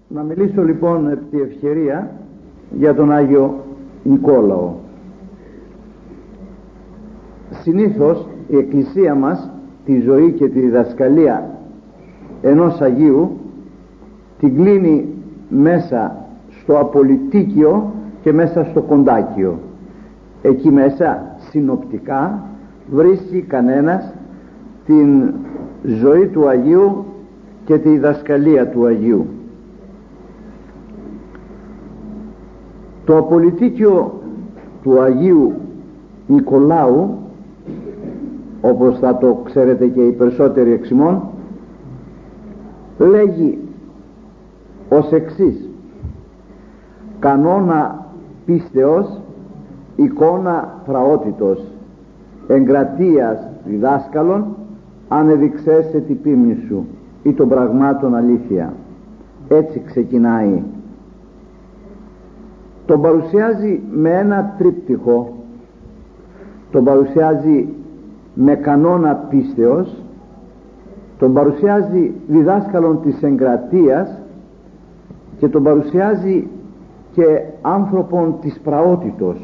Να μιλήσω λοιπόν επί τη ευκαιρία για τον Άγιο Νικόλαο. Συνήθως η Εκκλησία μας τη ζωή και τη διδασκαλία ενός Αγίου την κλείνει μέσα στο απολυτίκιο και μέσα στο κοντάκιο. Εκεί μέσα συνοπτικά βρίσκει κανένας την ζωή του Αγίου και τη διδασκαλία του Αγίου. Το απολυτίκιο του Αγίου Νικολάου, όπως θα το ξέρετε και οι περισσότεροι εξ ημών, λέγει ως εξής: κανόνα πίστεως, εικόνα πραότητος, εγκρατείας διδάσκαλων, ανεδειξέσαι την πίμνη σου ή των πραγμάτων αλήθεια. Έτσι ξεκινάει. Τον παρουσιάζει με ένα τρίπτυχο. Τον παρουσιάζει με κανόνα πίστεως, τον παρουσιάζει διδάσκαλον της εγκρατείας και τον παρουσιάζει και άνθρωπον της πραότητος.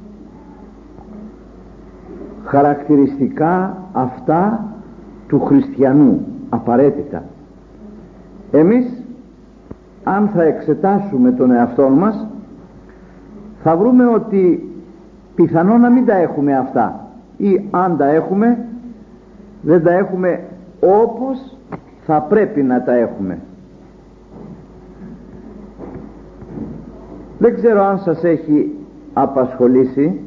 Χαρακτηριστικά αυτά του χριστιανού, απαραίτητα. Εμείς αν θα εξετάσουμε τον εαυτό μας θα βρούμε ότι πιθανό να μην τα έχουμε αυτά, ή αν τα έχουμε δεν τα έχουμε όπως θα πρέπει να τα έχουμε. Δεν ξέρω αν σας έχει απασχολήσει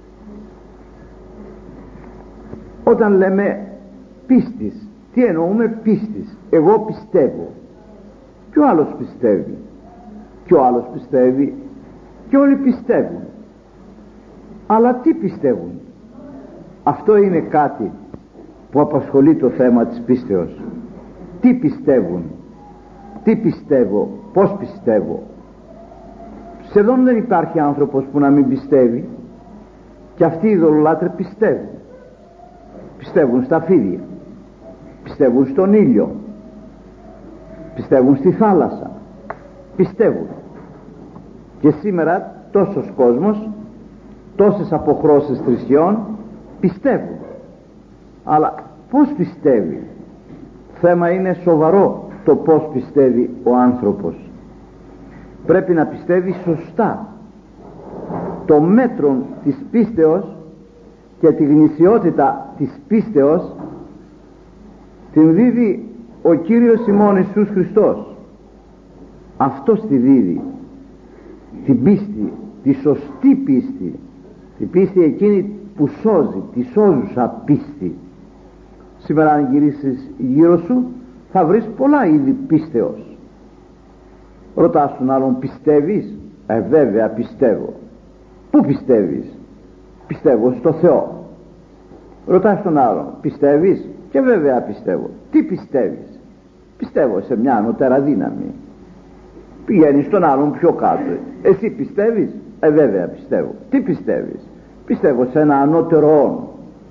όταν λέμε πίστης. Τι εννοούμε πίστης? Εγώ πιστεύω και ο άλλος πιστεύει και ο άλλος πιστεύει και όλοι πιστεύουν. Αλλά τι πιστεύουν? Αυτό είναι κάτι που απασχολεί το θέμα της πίστεως. Τι πιστεύουν? Τι πιστεύω? Πώς πιστεύω? Σχεδόν δεν υπάρχει άνθρωπος που να μην πιστεύει, και αυτοί οι ειδωλολάτρες πιστεύουν. Πιστεύουν στα φίδια, πιστεύουν στον ήλιο, πιστεύουν στη θάλασσα, πιστεύουν. Και σήμερα τόσος κόσμος, τόσες αποχρώσεις θρησκειών πιστεύουν. Αλλά πώς πιστεύει? Θέμα είναι σοβαρό το πώς πιστεύει ο άνθρωπος. Πρέπει να πιστεύει σωστά. Το μέτρο της πίστεως και τη γνησιότητα της πίστεως την δίδει ο Κύριος ημών Ιησούς Χριστός. Αυτός τη δίδει, την πίστη, τη σωστή πίστη, την πίστη εκείνη που σώζει, τη σώζουσα πίστη. Σήμερα αν γυρίσεις γύρω σου θα βρεις πολλά είδη πίστεως. Ρωτάς τον άλλον, πιστεύεις? Βέβαια πιστεύω. Πού πιστεύεις? Πιστεύω στο Θεό. Ρωτάς τον άλλον, πιστεύεις? Και βέβαια πιστεύω. Τι πιστεύεις? Πιστεύω σε μια ανώτερα δύναμη. Πηγαίνεις στον άλλον πιο κάτω. Εσύ πιστεύεις? Βέβαια πιστεύω. Τι πιστεύεις? Πιστεύω σε ένα ανώτερο όν.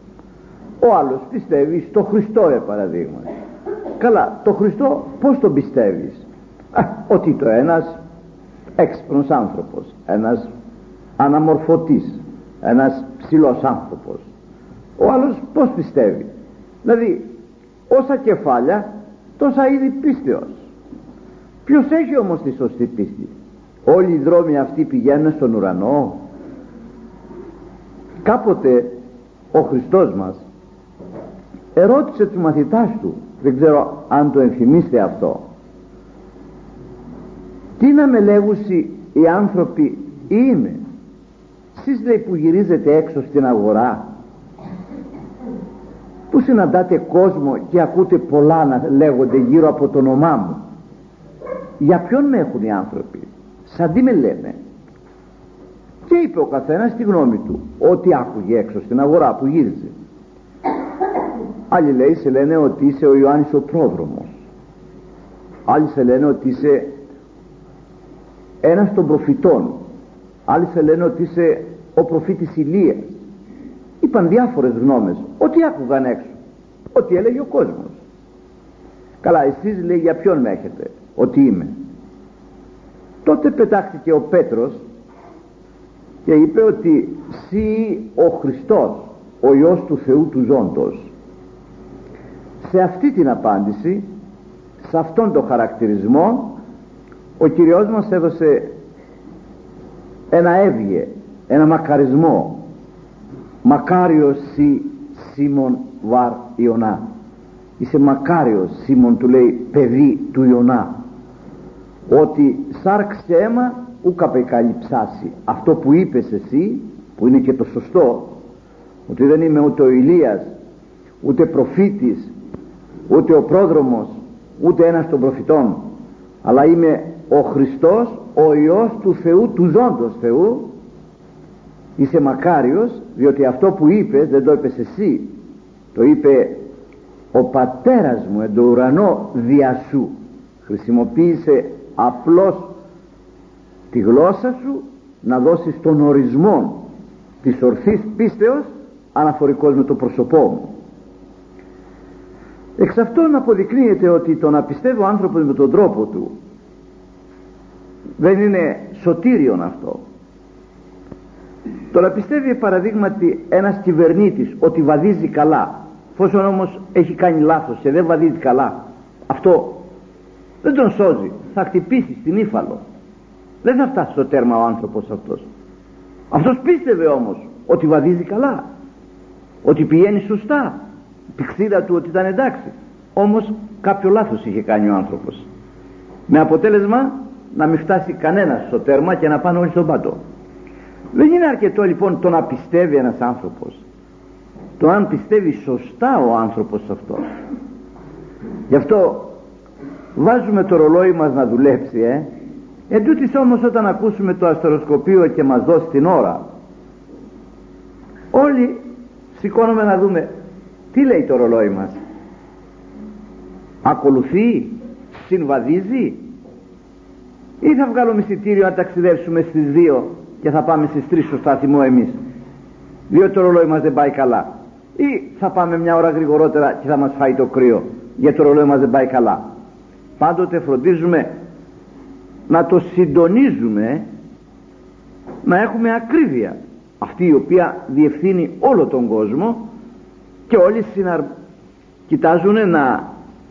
Ο άλλος πιστεύει στο Χριστό, παραδείγματι. Καλά, το Χριστό πώς τον πιστεύεις? Ότι το ένας έξυπνος άνθρωπος, ένας αναμορφωτής, ένας ψηλός άνθρωπος. Ο άλλος πώς πιστεύει? Δηλαδή όσα κεφάλια τόσα είδη πίστεως. Ποιος έχει όμως τη σωστή πίστη? Όλοι οι δρόμοι αυτοί πηγαίνουν στον ουρανό? Κάποτε ο Χριστός μας ερώτησε τους μαθητάς του, δεν ξέρω αν το ενθυμίστε αυτό, τι να με λέγουσι οι άνθρωποι είμαι? Σεις λέει που γυρίζετε έξω στην αγορά, που συναντάτε κόσμο και ακούτε πολλά να λέγονται γύρω από το όνομά μου, για ποιον με έχουν οι άνθρωποι? Σαν τι με λένε? Και είπε ο καθένας τη γνώμη του, ό,τι άκουγε έξω στην αγορά που γύριζε. Άλλοι λέει σε λένε ότι είσαι ο Ιωάννης ο πρόδρομος, άλλοι σε λένε ότι είσαι ένας των προφητών, άλλοι σε λένε ότι είσαι ο προφήτης Ηλίας. Είπαν διάφορες γνώμες, ό,τι άκουγαν έξω, ό,τι έλεγε ο κόσμος. Καλά, εσείς λέει για ποιον με έχετε? Ότι είμαι? Τότε πετάχτηκε ο Πέτρος και είπε ότι «Συ ο Χριστός, ο Υιός του Θεού του Ζώντος». Σε αυτή την απάντηση, σε αυτόν τον χαρακτηρισμό, ο Κυριός μας έδωσε ένα έβγε, ένα μακαρισμό. «Μακάριος σοι Σίμων βαρ Ιωνά». Είσαι μακάριος Σίμων, του λέει, παιδί του Ιωνά, ότι σάρξε αίμα ούκ απεκαλυψάσει. Αυτό που είπες εσύ, που είναι και το σωστό, ότι δεν είμαι ούτε ο Ηλίας, ούτε προφήτης, ούτε ο πρόδρομος, ούτε ένας των προφητών, αλλά είμαι ο Χριστός, ο Υιός του Θεού, του Ζώντος Θεού. Είσαι μακάριος, διότι αυτό που είπες δεν το είπες εσύ, το είπε ο πατέρας μου εν το ουρανό δια σου. Χρησιμοποίησε απλώς τη γλώσσα σου να δώσεις τον ορισμό της ορθής πίστεως αναφορικός με το πρόσωπό μου. Εξ αυτών αποδεικνύεται ότι το να πιστεύει ο άνθρωπος με τον τρόπο του δεν είναι σωτήριον αυτό. Το να πιστεύει παραδείγματι ένας κυβερνήτης ότι βαδίζει καλά, εφόσον όμως έχει κάνει λάθος και δεν βαδίζει καλά, αυτό δεν τον σώζει, θα χτυπήσει στην ύφαλο, δεν θα φτάσει στο τέρμα ο άνθρωπος αυτός. Αυτός πίστευε όμως ότι βαδίζει καλά, ότι πηγαίνει σωστά, η πηξίδα του ότι ήταν εντάξει, όμως κάποιο λάθος είχε κάνει ο άνθρωπος, με αποτέλεσμα να μην φτάσει κανένας στο τέρμα και να πάνε όλοι στον πάτο. Δεν είναι αρκετό λοιπόν το να πιστεύει ένας άνθρωπος, το αν πιστεύει σωστά ο άνθρωπος αυτός. Γι' αυτό βάζουμε το ρολόι μας να δουλέψει, Εν τούτοις όμως, όταν ακούσουμε το αστεροσκοπείο και μας δώσει την ώρα, όλοι σηκώνουμε να δούμε τι λέει το ρολόι μας. Ακολουθεί, συμβαδίζει, ή θα βγάλουμε εισιτήριο να ταξιδέψουμε στις 2 και θα πάμε στις 3 στο σταθμό εμείς, διότι το ρολόι μας δεν πάει καλά, ή θα πάμε μια ώρα γρηγορότερα και θα μας φάει το κρύο γιατί το ρολόι μας δεν πάει καλά. Πάντοτε φροντίζουμε να το συντονίζουμε, να έχουμε ακρίβεια, αυτή η οποία διευθύνει όλο τον κόσμο, και όλοι κοιτάζουν να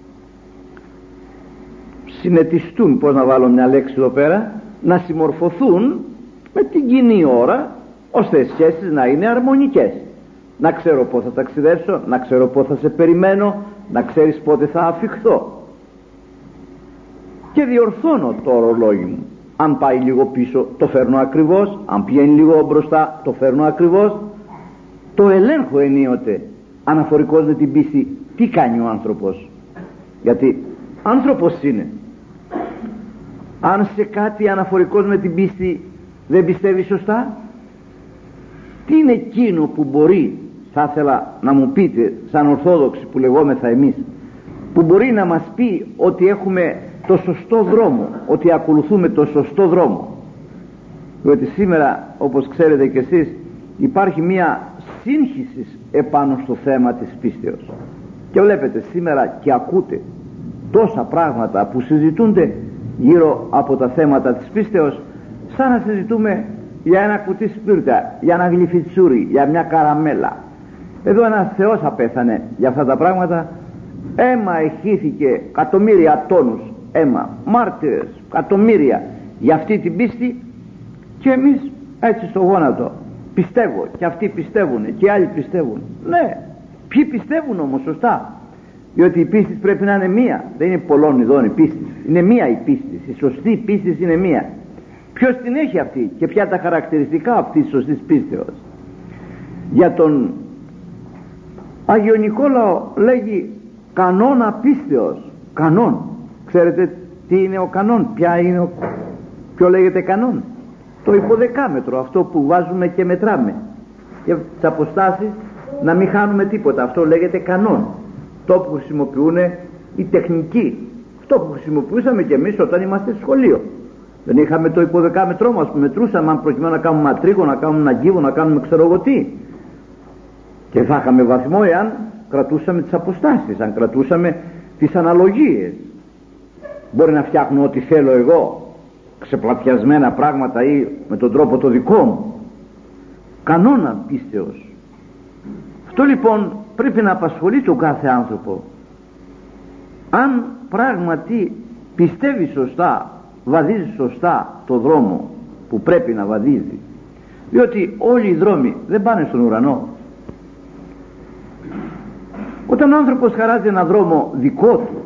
συνετιστούν, πώς να βάλω μια λέξη εδώ πέρα, να συμμορφωθούν με την κοινή ώρα, ώστε οι σχέσεις να είναι αρμονικές. Να ξέρω πότε θα ταξιδέψω, να ξέρω πότε θα σε περιμένω, να ξέρεις πότε θα αφιχθώ. Και διορθώνω το ρολόι μου. Αν πάει λίγο πίσω το φέρνω ακριβώς, αν πηγαίνει λίγο μπροστά το φέρνω ακριβώς. Το ελέγχω ενίοτε αναφορικός με την πίστη τι κάνει ο άνθρωπος, γιατί άνθρωπος είναι. Αν σε κάτι αναφορικός με την πίστη δεν πιστεύει σωστά, τι είναι εκείνο που μπορεί, θα ήθελα να μου πείτε σαν Ορθόδοξοι που λεγόμεθα εμείς, που μπορεί να μας πει ότι έχουμε το σωστό δρόμο, ότι ακολουθούμε το σωστό δρόμο? Διότι σήμερα, όπως ξέρετε κι εσείς, υπάρχει μία σύγχυση επάνω στο θέμα της πίστεως, και βλέπετε σήμερα και ακούτε τόσα πράγματα που συζητούνται γύρω από τα θέματα της πίστεως, σαν να συζητούμε για ένα κουτί σπίρτα, για ένα γλυφιτσούρι, για μια καραμέλα. Εδώ ένας θεός απέθανε για αυτά τα πράγματα, αίμα εχύθηκε, εκατομμύρια τόνους αίμα, μάρτυρες, εκατομμύρια για αυτή την πίστη, και εμείς έτσι στο γόνατο πιστεύω, και αυτοί πιστεύουν και οι άλλοι πιστεύουν. Ναι, ποιοι πιστεύουν όμως σωστά? Διότι η πίστη πρέπει να είναι μία, δεν είναι πολλών ειδών η πίστη, είναι μία η πίστη, η σωστή πίστη είναι μία. Ποιος την έχει αυτή και ποια τα χαρακτηριστικά αυτής της σωστής πίστεως? Για τον Άγιο Νικόλαο λέγει κανόνα πίστεως. Κανόν, ξέρετε τι είναι ο κανόν? Ποιο λέγεται κανόν? Το υποδεκάμετρο, αυτό που βάζουμε και μετράμε, και τις αποστάσεις να μην χάνουμε τίποτα, αυτό λέγεται κανόν. Το που χρησιμοποιούν οι τεχνικοί, αυτό που χρησιμοποιούσαμε και εμείς όταν είμαστε στο σχολείο. Δεν είχαμε το υποδεκάμετρό μας που μετρούσαμε αν προκειμένου να κάνουμε ματρίκο, να κάνουμε αγκίβο, να κάνουμε ξέρω εγώ τι, και θα είχαμε βαθμό εάν κρατούσαμε τις αποστάσεις, αν κρατούσαμε τις αναλογίες. Μπορεί να φτιάχνω ό,τι θέλω εγώ, ξεπλατιασμένα πράγματα ή με τον τρόπο το δικό μου. Κανόνα πίστεως. Αυτό λοιπόν πρέπει να απασχολεί τον κάθε άνθρωπο. Αν πράγματι πιστεύει σωστά, βαδίζει σωστά το δρόμο που πρέπει να βαδίζει, διότι όλοι οι δρόμοι δεν πάνε στον ουρανό. Όταν ο άνθρωπος χαράζει ένα δρόμο δικό του,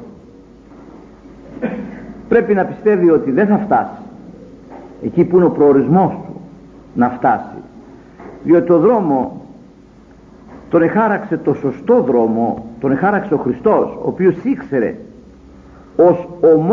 πρέπει να πιστεύει ότι δεν θα φτάσει εκεί που είναι ο προορισμός του να φτάσει, διότι το δρόμο τον εχάραξε, το σωστό δρόμο τον εχάραξε ο Χριστός, ο οποίος ήξερε ως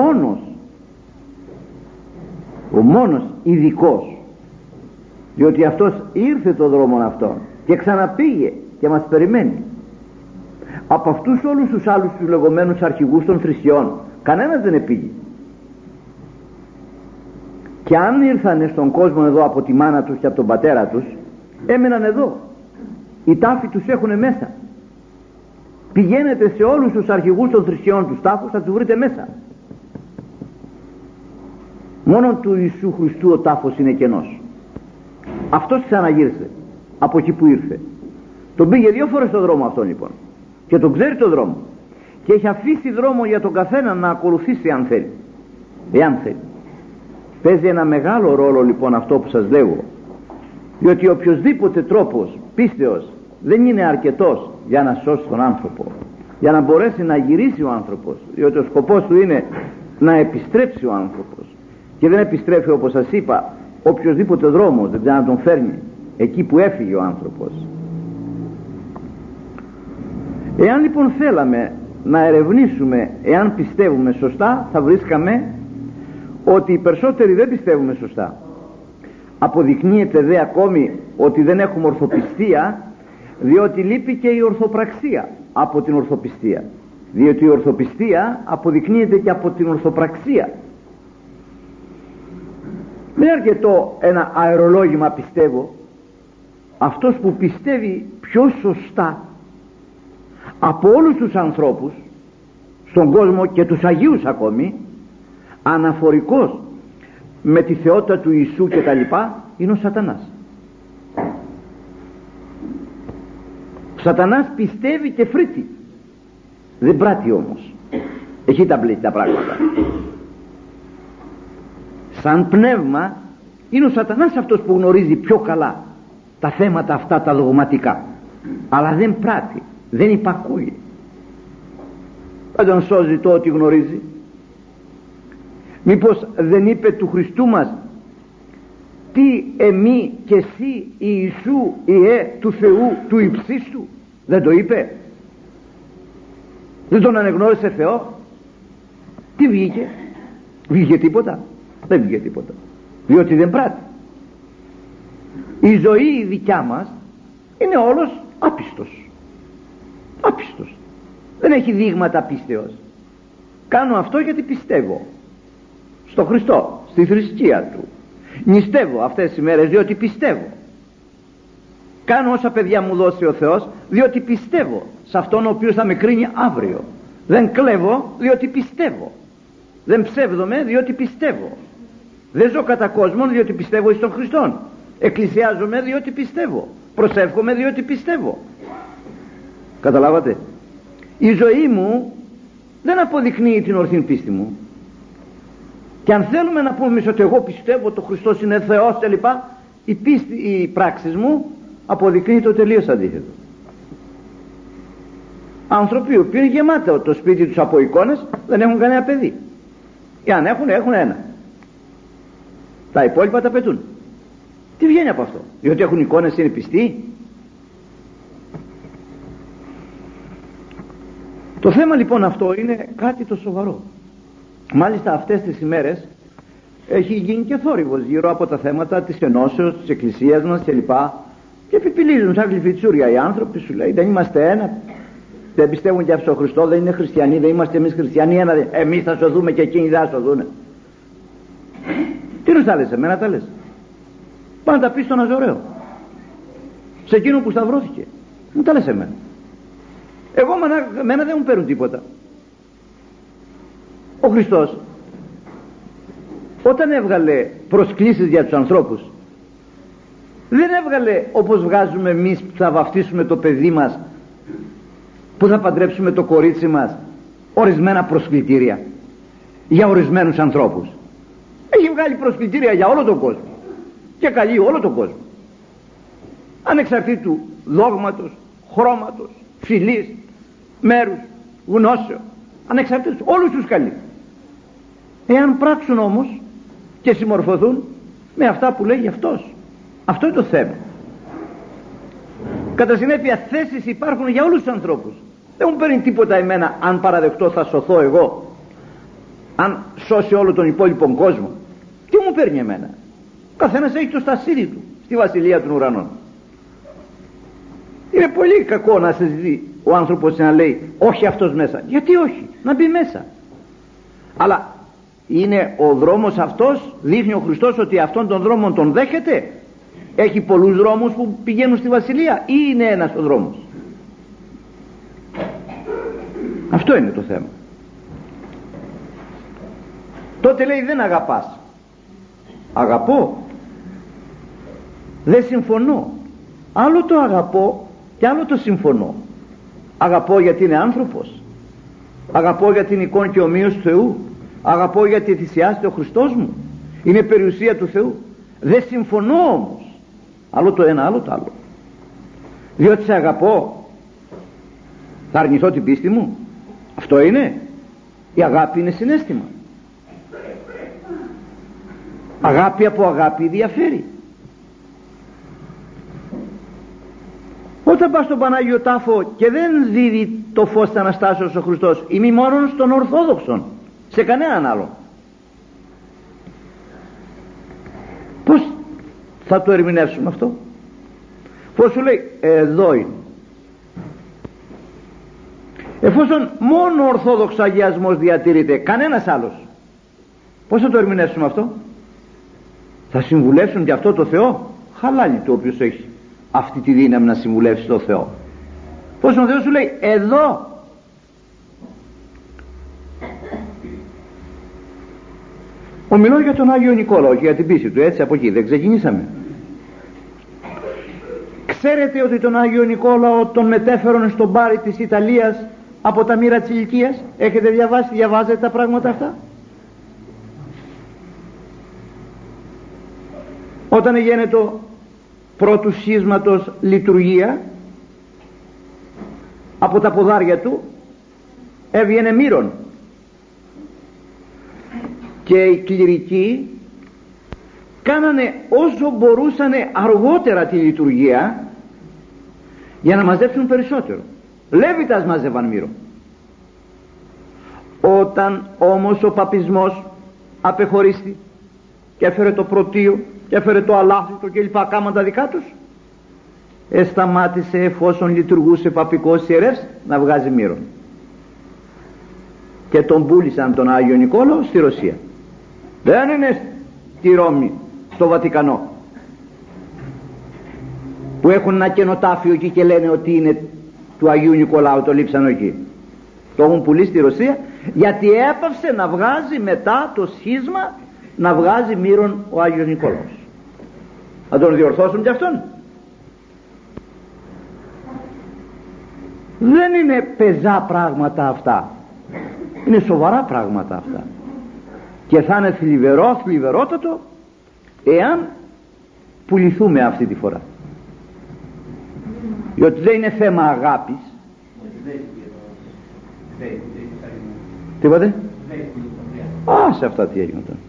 ο μόνος ειδικός, διότι αυτός ήρθε το δρόμο αυτόν και ξαναπήγε και μας περιμένει. Από αυτούς όλους τους άλλους τους λεγόμενους αρχηγούς των θρησκειών κανένας δεν επήγε, και αν ήρθανε στον κόσμο εδώ από τη μάνα τους και από τον πατέρα τους, έμεναν εδώ. Οι τάφοι τους έχουνε μέσα. Πηγαίνετε σε όλους τους αρχηγούς των θρησκειών, τους τάφους, θα τους βρείτε μέσα. Μόνο του Ιησού Χριστού ο τάφος είναι κενός. Αυτός ξαναγύρισε από εκεί που ήρθε. Τον πήγε 2 φορές στον δρόμο αυτόν λοιπόν, και τον ξέρει τον δρόμο, και έχει αφήσει δρόμο για τον καθένα να ακολουθήσει αν θέλει, εάν θέλει. Παίζει ένα μεγάλο ρόλο λοιπόν αυτό που σας λέγω, διότι οποιοσδήποτε τρόπος πίστεως δεν είναι αρκετός για να σώσει τον άνθρωπο, για να μπορέσει να γυρίσει ο άνθρωπος, διότι ο σκοπός του είναι να επιστρέψει ο άνθρωπος, και δεν επιστρέφει, όπως σας είπα, οποιοσδήποτε δρόμος δεν να τον φέρνει εκεί που έφυγε ο άνθρωπος. Εάν λοιπόν θέλαμε να ερευνήσουμε εάν πιστεύουμε σωστά, θα βρίσκαμε ότι οι περισσότεροι δεν πιστεύουμε σωστά. Αποδεικνύεται δε ακόμη ότι δεν έχουμε ορθοπιστία, διότι λείπει και η ορθοπραξία από την ορθοπιστία, διότι η ορθοπιστία αποδεικνύεται και από την ορθοπραξία. Δεν είναι αρκετό ένα αερολόγημα πιστεύω. Αυτός που πιστεύει πιο σωστά από όλους τους ανθρώπους στον κόσμο και τους Αγίους ακόμη, αναφορικός με τη θεότητα του Ιησού και τα λοιπά, είναι ο Σατανάς. Ο Σατανάς πιστεύει και φρύτει, δεν πράττει όμως. Εκεί τα μπλέκει τα πράγματα. Σαν πνεύμα είναι ο Σατανάς αυτός που γνωρίζει πιο καλά τα θέματα αυτά τα δογματικά, αλλά δεν πράττει, δεν υπακούει. Δεν τον σώζει το ότι γνωρίζει. Μήπως δεν είπε του Χριστού μας τι εμεί και εσύ Ιησού Ιε του Θεού του υψίστου? Δεν το είπε? Δεν τον ανεγνώρισε Θεό? Τι βγήκε? Βγήκε τίποτα? Δεν βγήκε τίποτα, διότι δεν πράττει. Η ζωή η δικιά μας είναι όλος άπιστος. Άπιστος. Δεν έχει δείγματα πίστεως. Κάνω αυτό γιατί πιστεύω στο Χριστό, στη θρησκεία του. Νηστεύω αυτές τις μέρες διότι πιστεύω. Κάνω όσα παιδιά μου δώσει ο Θεός διότι πιστεύω σε αυτόν ο οποίος θα με κρίνει αύριο. Δεν κλέβω διότι πιστεύω. Δεν ψεύδομαι διότι πιστεύω. Δεν ζω κατά κόσμον διότι πιστεύω εις τον Χριστόν. Εκκλησιάζομαι διότι πιστεύω. Προσεύχομαι διότι πιστεύω. Καταλάβατε? Η ζωή μου δεν αποδεικνύει την ορθή πίστη μου. Και αν θέλουμε να πούμε ότι εγώ πιστεύω ότι ο Χριστός είναι Θεός και λοιπά, οι πράξεις μου αποδεικνύει το τελείως αντίθετο. Άνθρωποι που είναι γεμάτο το σπίτι τους από εικόνες, δεν έχουν κανένα παιδί. Και αν έχουν ένα. Τα υπόλοιπα τα πετούν. Τι βγαίνει από αυτό? Διότι έχουν εικόνες, είναι πιστοί? Το θέμα λοιπόν αυτό είναι κάτι το σοβαρό. Μάλιστα αυτές τις ημέρες έχει γίνει και θόρυβος γύρω από τα θέματα της ενώσεως, της εκκλησίας μας κλπ. Και επιπυλίζουν σαν γλυφιτσούρια οι άνθρωποι, σου λέει δεν είμαστε ένα, δεν πιστεύουν και στον Χριστό, δεν είναι χριστιανοί, δεν είμαστε εμείς χριστιανοί, εμείς θα σωθούμε και εκείνοι δεν θα σωθούν. Τι τα λες εμένα, τα λες? Πάνε να τα πεις στον Αζωραίο, σε εκείνο που σταυρώθηκε. Μου τα λες εμένα? Εμένα δεν μου παίρνουν τίποτα. Ο Χριστός όταν έβγαλε προσκλήσεις για τους ανθρώπους, δεν έβγαλε όπως βγάζουμε εμείς που θα βαφτίσουμε το παιδί μας, που θα παντρέψουμε το κορίτσι μας, ορισμένα προσκλητήρια για ορισμένους ανθρώπους. Έχει βγάλει προσκλητήρια για όλο τον κόσμο και καλεί όλο τον κόσμο, ανεξαρτήτου δόγματος, χρώματος, φυλής, μέρους, γνώσεων, ανεξαρτήτως, όλους τους καλεί. Εάν πράξουν όμως και συμμορφωθούν με αυτά που λέγει αυτός, αυτό είναι το θέμα. Κατά συνέπεια θέσεις υπάρχουν για όλους τους ανθρώπους. Δεν μου παίρνει τίποτα εμένα αν παραδεχτώ θα σωθώ εγώ, αν σώσει όλο τον υπόλοιπο κόσμο. Τι μου παίρνει εμένα? Ο καθένας έχει το στασίδι του στη βασιλεία των ουρανών. Είναι πολύ κακό να συζητεί ο άνθρωπος να λέει όχι αυτός μέσα. Γιατί όχι? Να μπει μέσα. Αλλά είναι ο δρόμος αυτός, δείχνει ο Χριστός ότι αυτόν τον δρόμο τον δέχεται? Έχει πολλούς δρόμους που πηγαίνουν στη βασιλεία ή είναι ένας ο δρόμος? Αυτό είναι το θέμα. Τότε λέει δεν αγαπάς. Αγαπώ, δεν συμφωνώ. Άλλο το αγαπώ και άλλο το συμφωνώ. Αγαπώ γιατί είναι άνθρωπος, αγαπώ για την εικόνα και ομοίωση του Θεού, αγαπώ γιατί θυσιάζεται ο Χριστός μου, είναι περιουσία του Θεού. Δεν συμφωνώ όμως. Άλλο το ένα, άλλο το άλλο. Διότι σε αγαπώ θα αρνηθώ την πίστη μου? Αυτό είναι? Η αγάπη είναι συναίσθημα. Αγάπη από αγάπη διαφέρει. Όταν πας στον Πανάγιο Τάφο και δεν δίδει το φως της Αναστάσεως ο Χριστός, είμαι μόνο στον Ορθόδοξον, σε κανέναν άλλο, πώς θα το ερμηνεύσουμε αυτό? Πώς σου λέει εδώ είναι? Εφόσον μόνο ο Ορθόδοξος αγιασμός διατηρείται, κανένας άλλος, πώς θα το ερμηνεύσουμε αυτό? Θα συμβουλεύσουν και αυτό το Θεό? Χαλάλι το όποιος έχει αυτή τη δύναμη να συμβουλεύσει το Θεό. Πώς ο Θεός σου λέει εδώ? Ομιλώ για τον Άγιο Νικόλαο και για την πίστη του, έτσι, από εκεί δεν ξεκινήσαμε? Ξέρετε ότι τον Άγιο Νικόλαο τον μετέφεραν στον Μπάρι της Ιταλίας από τα μοίρα της ηλικίας? Έχετε διαβάσει, διαβάζετε τα πράγματα αυτά? Όταν γίνεται πρώτου σχίσματος λειτουργία, από τα ποδάρια του έβγαινε μύρον και οι κληρικοί κάνανε όσο μπορούσανε αργότερα τη λειτουργία για να μαζέψουν περισσότερο. Λέβητας μάζευαν μύρον. Όταν όμως ο παπισμός απεχωρίστη και έφερε το πρωτείο και έφερε το αλάφρυτο και λοιπά, κάμαν τα δικά τους, σταμάτησε εφόσον λειτουργούσε παπικός ιερεύς να βγάζει μύρον και τον πούλησαν τον Άγιο Νικόλαο στη Ρωσία. Δεν είναι στη Ρώμη, στο Βατικανό, που έχουν ένα κενοτάφιο εκεί και λένε ότι είναι του Αγίου Νικολάου, το λείψαν εκεί. Το έχουν πουλήσει στη Ρωσία γιατί έπαυσε να βγάζει μετά το σχίσμα, να βγάζει μύρον ο Άγιος Νικόλαος. Να τον διορθώσουν κι αυτόν? Δεν είναι πεζά πράγματα αυτά, είναι σοβαρά πράγματα αυτά και θα είναι θλιβερότατο εάν πουληθούμε αυτή τη φορά, διότι δεν είναι θέμα αγάπης. Τι είπατε? Σε αυτά τι έγινε τώρα.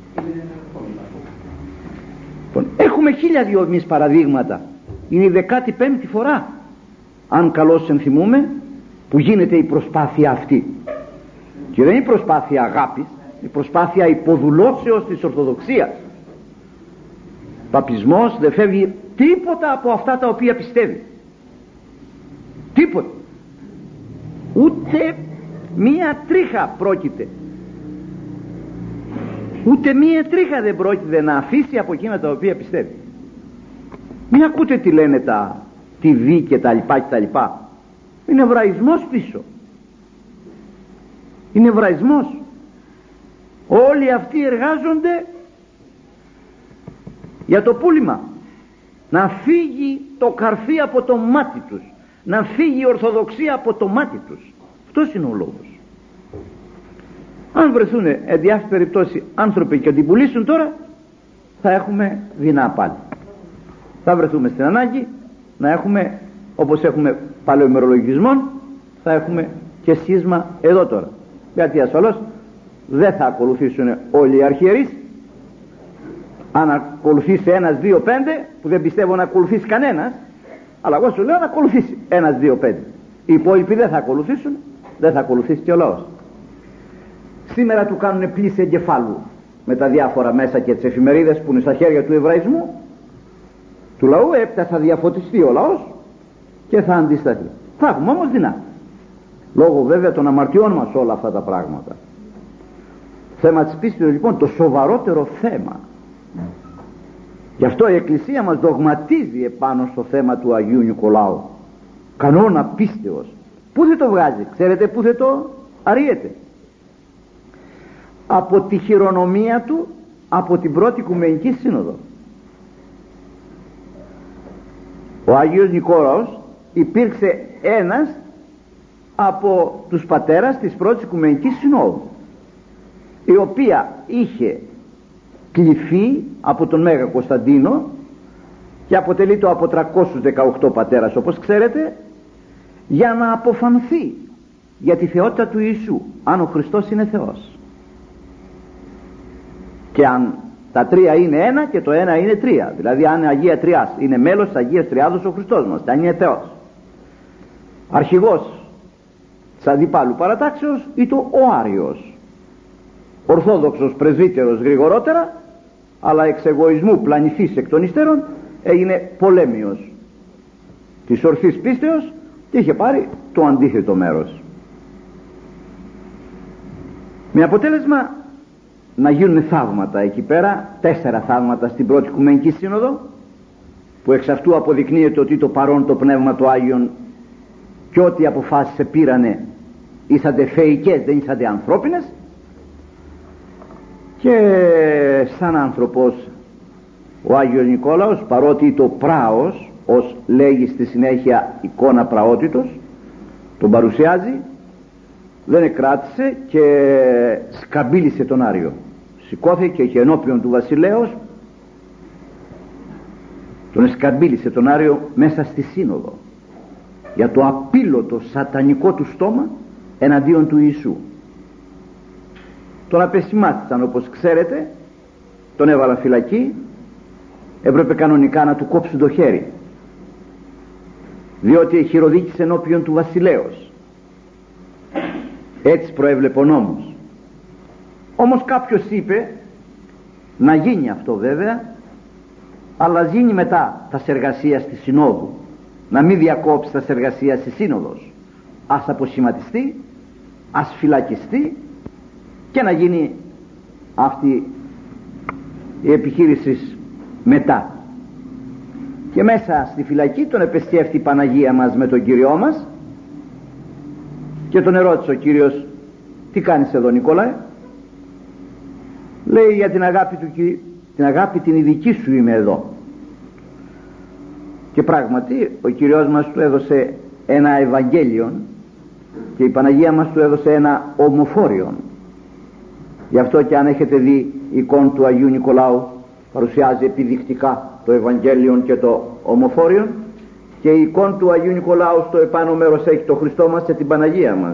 Έχουμε 1002 εμείς παραδείγματα. Είναι η 15η φορά, αν καλώς ενθυμούμε, που γίνεται η προσπάθεια αυτή. Και δεν είναι η προσπάθεια αγάπης, η προσπάθεια υποδουλώσεως της Ορθοδοξίας. Παπισμός δεν φεύγει τίποτα από αυτά τα οποία πιστεύει. Τίποτα. Ούτε μία τρίχα πρόκειται. Ούτε μία τρίχα δεν πρόκειται να αφήσει από εκείνα τα οποία πιστεύει. Μην ακούτε τι λένε τα TV και τα λοιπά και τα λοιπά. Είναι εβραϊσμός πίσω. Είναι εβραϊσμός. Όλοι αυτοί εργάζονται για το πούλημα, να φύγει το καρφί από το μάτι τους, να φύγει η ορθοδοξία από το μάτι τους. Αυτός είναι ο λόγος. Αν βρεθούν εν διάφορη περιπτώσει άνθρωποι και την πουλήσουν τώρα, θα έχουμε δεινά πάλι. Θα βρεθούμε στην ανάγκη να έχουμε, όπως έχουμε παλαιομερολογισμό, θα έχουμε και σχίσμα εδώ τώρα. Γιατί ασφαλώς δεν θα ακολουθήσουν όλοι οι αρχιερείς. Αν ακολουθήσει 1, 2, 5, που δεν πιστεύω να ακολουθήσει κανένας, αλλά εγώ σου λέω να ακολουθήσει 1, 2, 5. Οι υπόλοιποι δεν θα ακολουθήσουν, δεν θα ακολουθήσει και ο λαός. Σήμερα του κάνουν πλήση εγκεφάλου με τα διάφορα μέσα και τις εφημερίδες που είναι στα χέρια του Εβραϊσμού, του λαού. Έπειτα θα διαφωτιστεί ο λαός και θα αντισταθεί. Θα έχουμε όμως δεινά, λόγω βέβαια των αμαρτιών μας όλα αυτά τα πράγματα. Θέμα της πίστης λοιπόν, το σοβαρότερο θέμα. Γι' αυτό η Εκκλησία μας δογματίζει επάνω στο θέμα του Αγίου Νικολάου. Κανόνα πίστεως. Πού δεν το βγάζει, ξέρετε πού δεν το αρρύεται? Από τη χειρονομία του από την πρώτη Οικουμενική Σύνοδο. Ο Άγιος Νικόλαος υπήρξε ένας από τους πατέρας της πρώτης Οικουμενικής Συνόδου, η οποία είχε κληθεί από τον Μέγα Κωνσταντίνο και αποτελείται από 318 πατέρας, όπως ξέρετε, για να αποφανθεί για τη θεότητα του Ιησού, αν ο Χριστός είναι Θεός, και αν τα τρία είναι ένα και το ένα είναι τρία, δηλαδή αν Αγία Τριάς είναι μέλος της Αγίας Τριάδος ο Χριστός μας, αν είναι Θεός. Αρχηγός της αντιπάλου παρατάξεως ήταν ο Άριος, ορθόδοξος πρεσβύτερος γρηγορότερα, αλλά εξ εγωισμού πλανηθής εκ των υστέρων έγινε πολέμιος της ορθής πίστεως και είχε πάρει το αντίθετο μέρος, με αποτέλεσμα να γίνουν θαύματα εκεί πέρα, 4 θαύματα στην πρώτη Οικουμενική Σύνοδο, που εξ αυτού αποδεικνύεται ότι το παρόν το Πνεύμα του Άγιον και ό,τι αποφάσεις πήρανε ήσαντε θεϊκές, δεν ήσαντε ανθρώπινες. Και σαν άνθρωπος ο Άγιος Νικόλαος, παρότι το πράος, ως λέγει στη συνέχεια εικόνα πραότητος, τον παρουσιάζει, δεν εκράτησε και σκαμπίλησε τον Άριο. Σηκώθηκε και ενώπιον του βασιλέως τον σκαμπίλησε τον Άριο μέσα στη Σύνοδο για το απείλωτο σατανικό του στόμα εναντίον του Ιησού. Τον απεσημάτισαν, όπως ξέρετε, τον έβαλαν φυλακή, έπρεπε κανονικά να του κόψουν το χέρι, διότι χειροδίκησε ενώπιον του βασιλέως. Έτσι προέβλεπε ο νόμος. Όμως κάποιος είπε να γίνει αυτό βέβαια, αλλά γίνει μετά τα εργασίας της Συνόδου, να μην διακόψει τα εργασίας της Σύνοδος, ας αποσηματιστεί, ας φυλακιστεί και να γίνει αυτή η επιχείρηση μετά. Και μέσα στη φυλακή τον επεσκέφθη η Παναγία μας με τον Κύριό μας και τον ερώτησε ο Κύριος, τι κάνεις εδώ Νικόλαε? Λέει, για την αγάπη του, την αγάπη την ειδική σου είμαι εδώ. Και πράγματι ο Κύριος μας του έδωσε ένα Ευαγγέλιο και η Παναγία μας του έδωσε ένα ομοφόριον. Γι' αυτό και αν έχετε δει εικόνα του Αγίου Νικολάου, παρουσιάζει επιδεικτικά το Ευαγγέλιο και το ομοφόριον, και η εικόνα του Αγίου Νικολάου στο επάνω μέρος έχει το Χριστό μας και την Παναγία μας.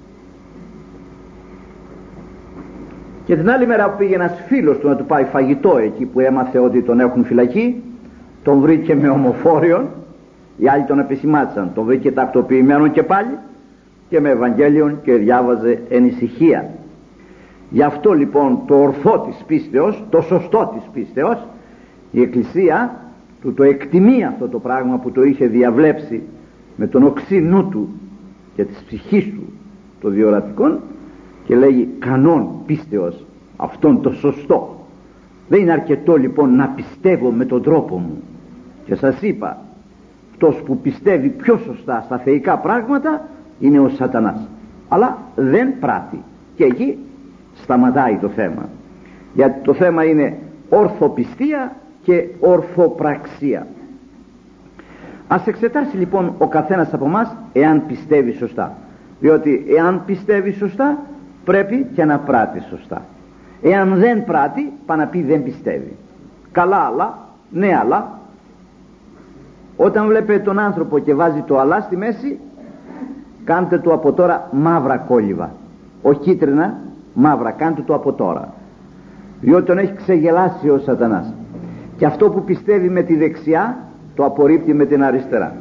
Και την άλλη μέρα που πήγε ένας φίλος του να του πάει φαγητό εκεί που έμαθε ότι τον έχουν φυλακή, τον βρήκε με ομοφόριον, οι άλλοι τον επισημάτισαν, τον βρήκε τακτοποιημένο και πάλι και με Ευαγγέλιον και διάβαζε εν ησυχία. Γι' αυτό λοιπόν το ορθό της πίστεως, το σωστό της πίστεως, η Εκκλησία του το εκτιμεί αυτό το πράγμα που το είχε διαβλέψει με τον οξύ νου του και της ψυχής του το διορατικόν, και λέγει κανόν πίστεως, αυτόν το σωστό. Δεν είναι αρκετό λοιπόν να πιστεύω με τον τρόπο μου, και σας είπα, αυτός που πιστεύει πιο σωστά στα θεϊκά πράγματα είναι ο σατανάς, αλλά δεν πράττει, και εκεί σταματάει το θέμα. Γιατί το θέμα είναι ορθοπιστία και ορθοπραξία. Ας εξετάσει λοιπόν ο καθένας από μας εάν πιστεύει σωστά, διότι εάν πιστεύει σωστά πρέπει και να πράττει σωστά. Εάν δεν πράττει, πάει να πει δεν πιστεύει. Καλά αλλά, ναι αλλά. Όταν βλέπετε τον άνθρωπο και βάζει το αλλά στη μέση, κάντε του από τώρα μαύρα κόλληβα, όχι κίτρινα, μαύρα, κάντε του από τώρα, διότι τον έχει ξεγελάσει ο σατανάς, και αυτό που πιστεύει με τη δεξιά το απορρίπτει με την αριστερά,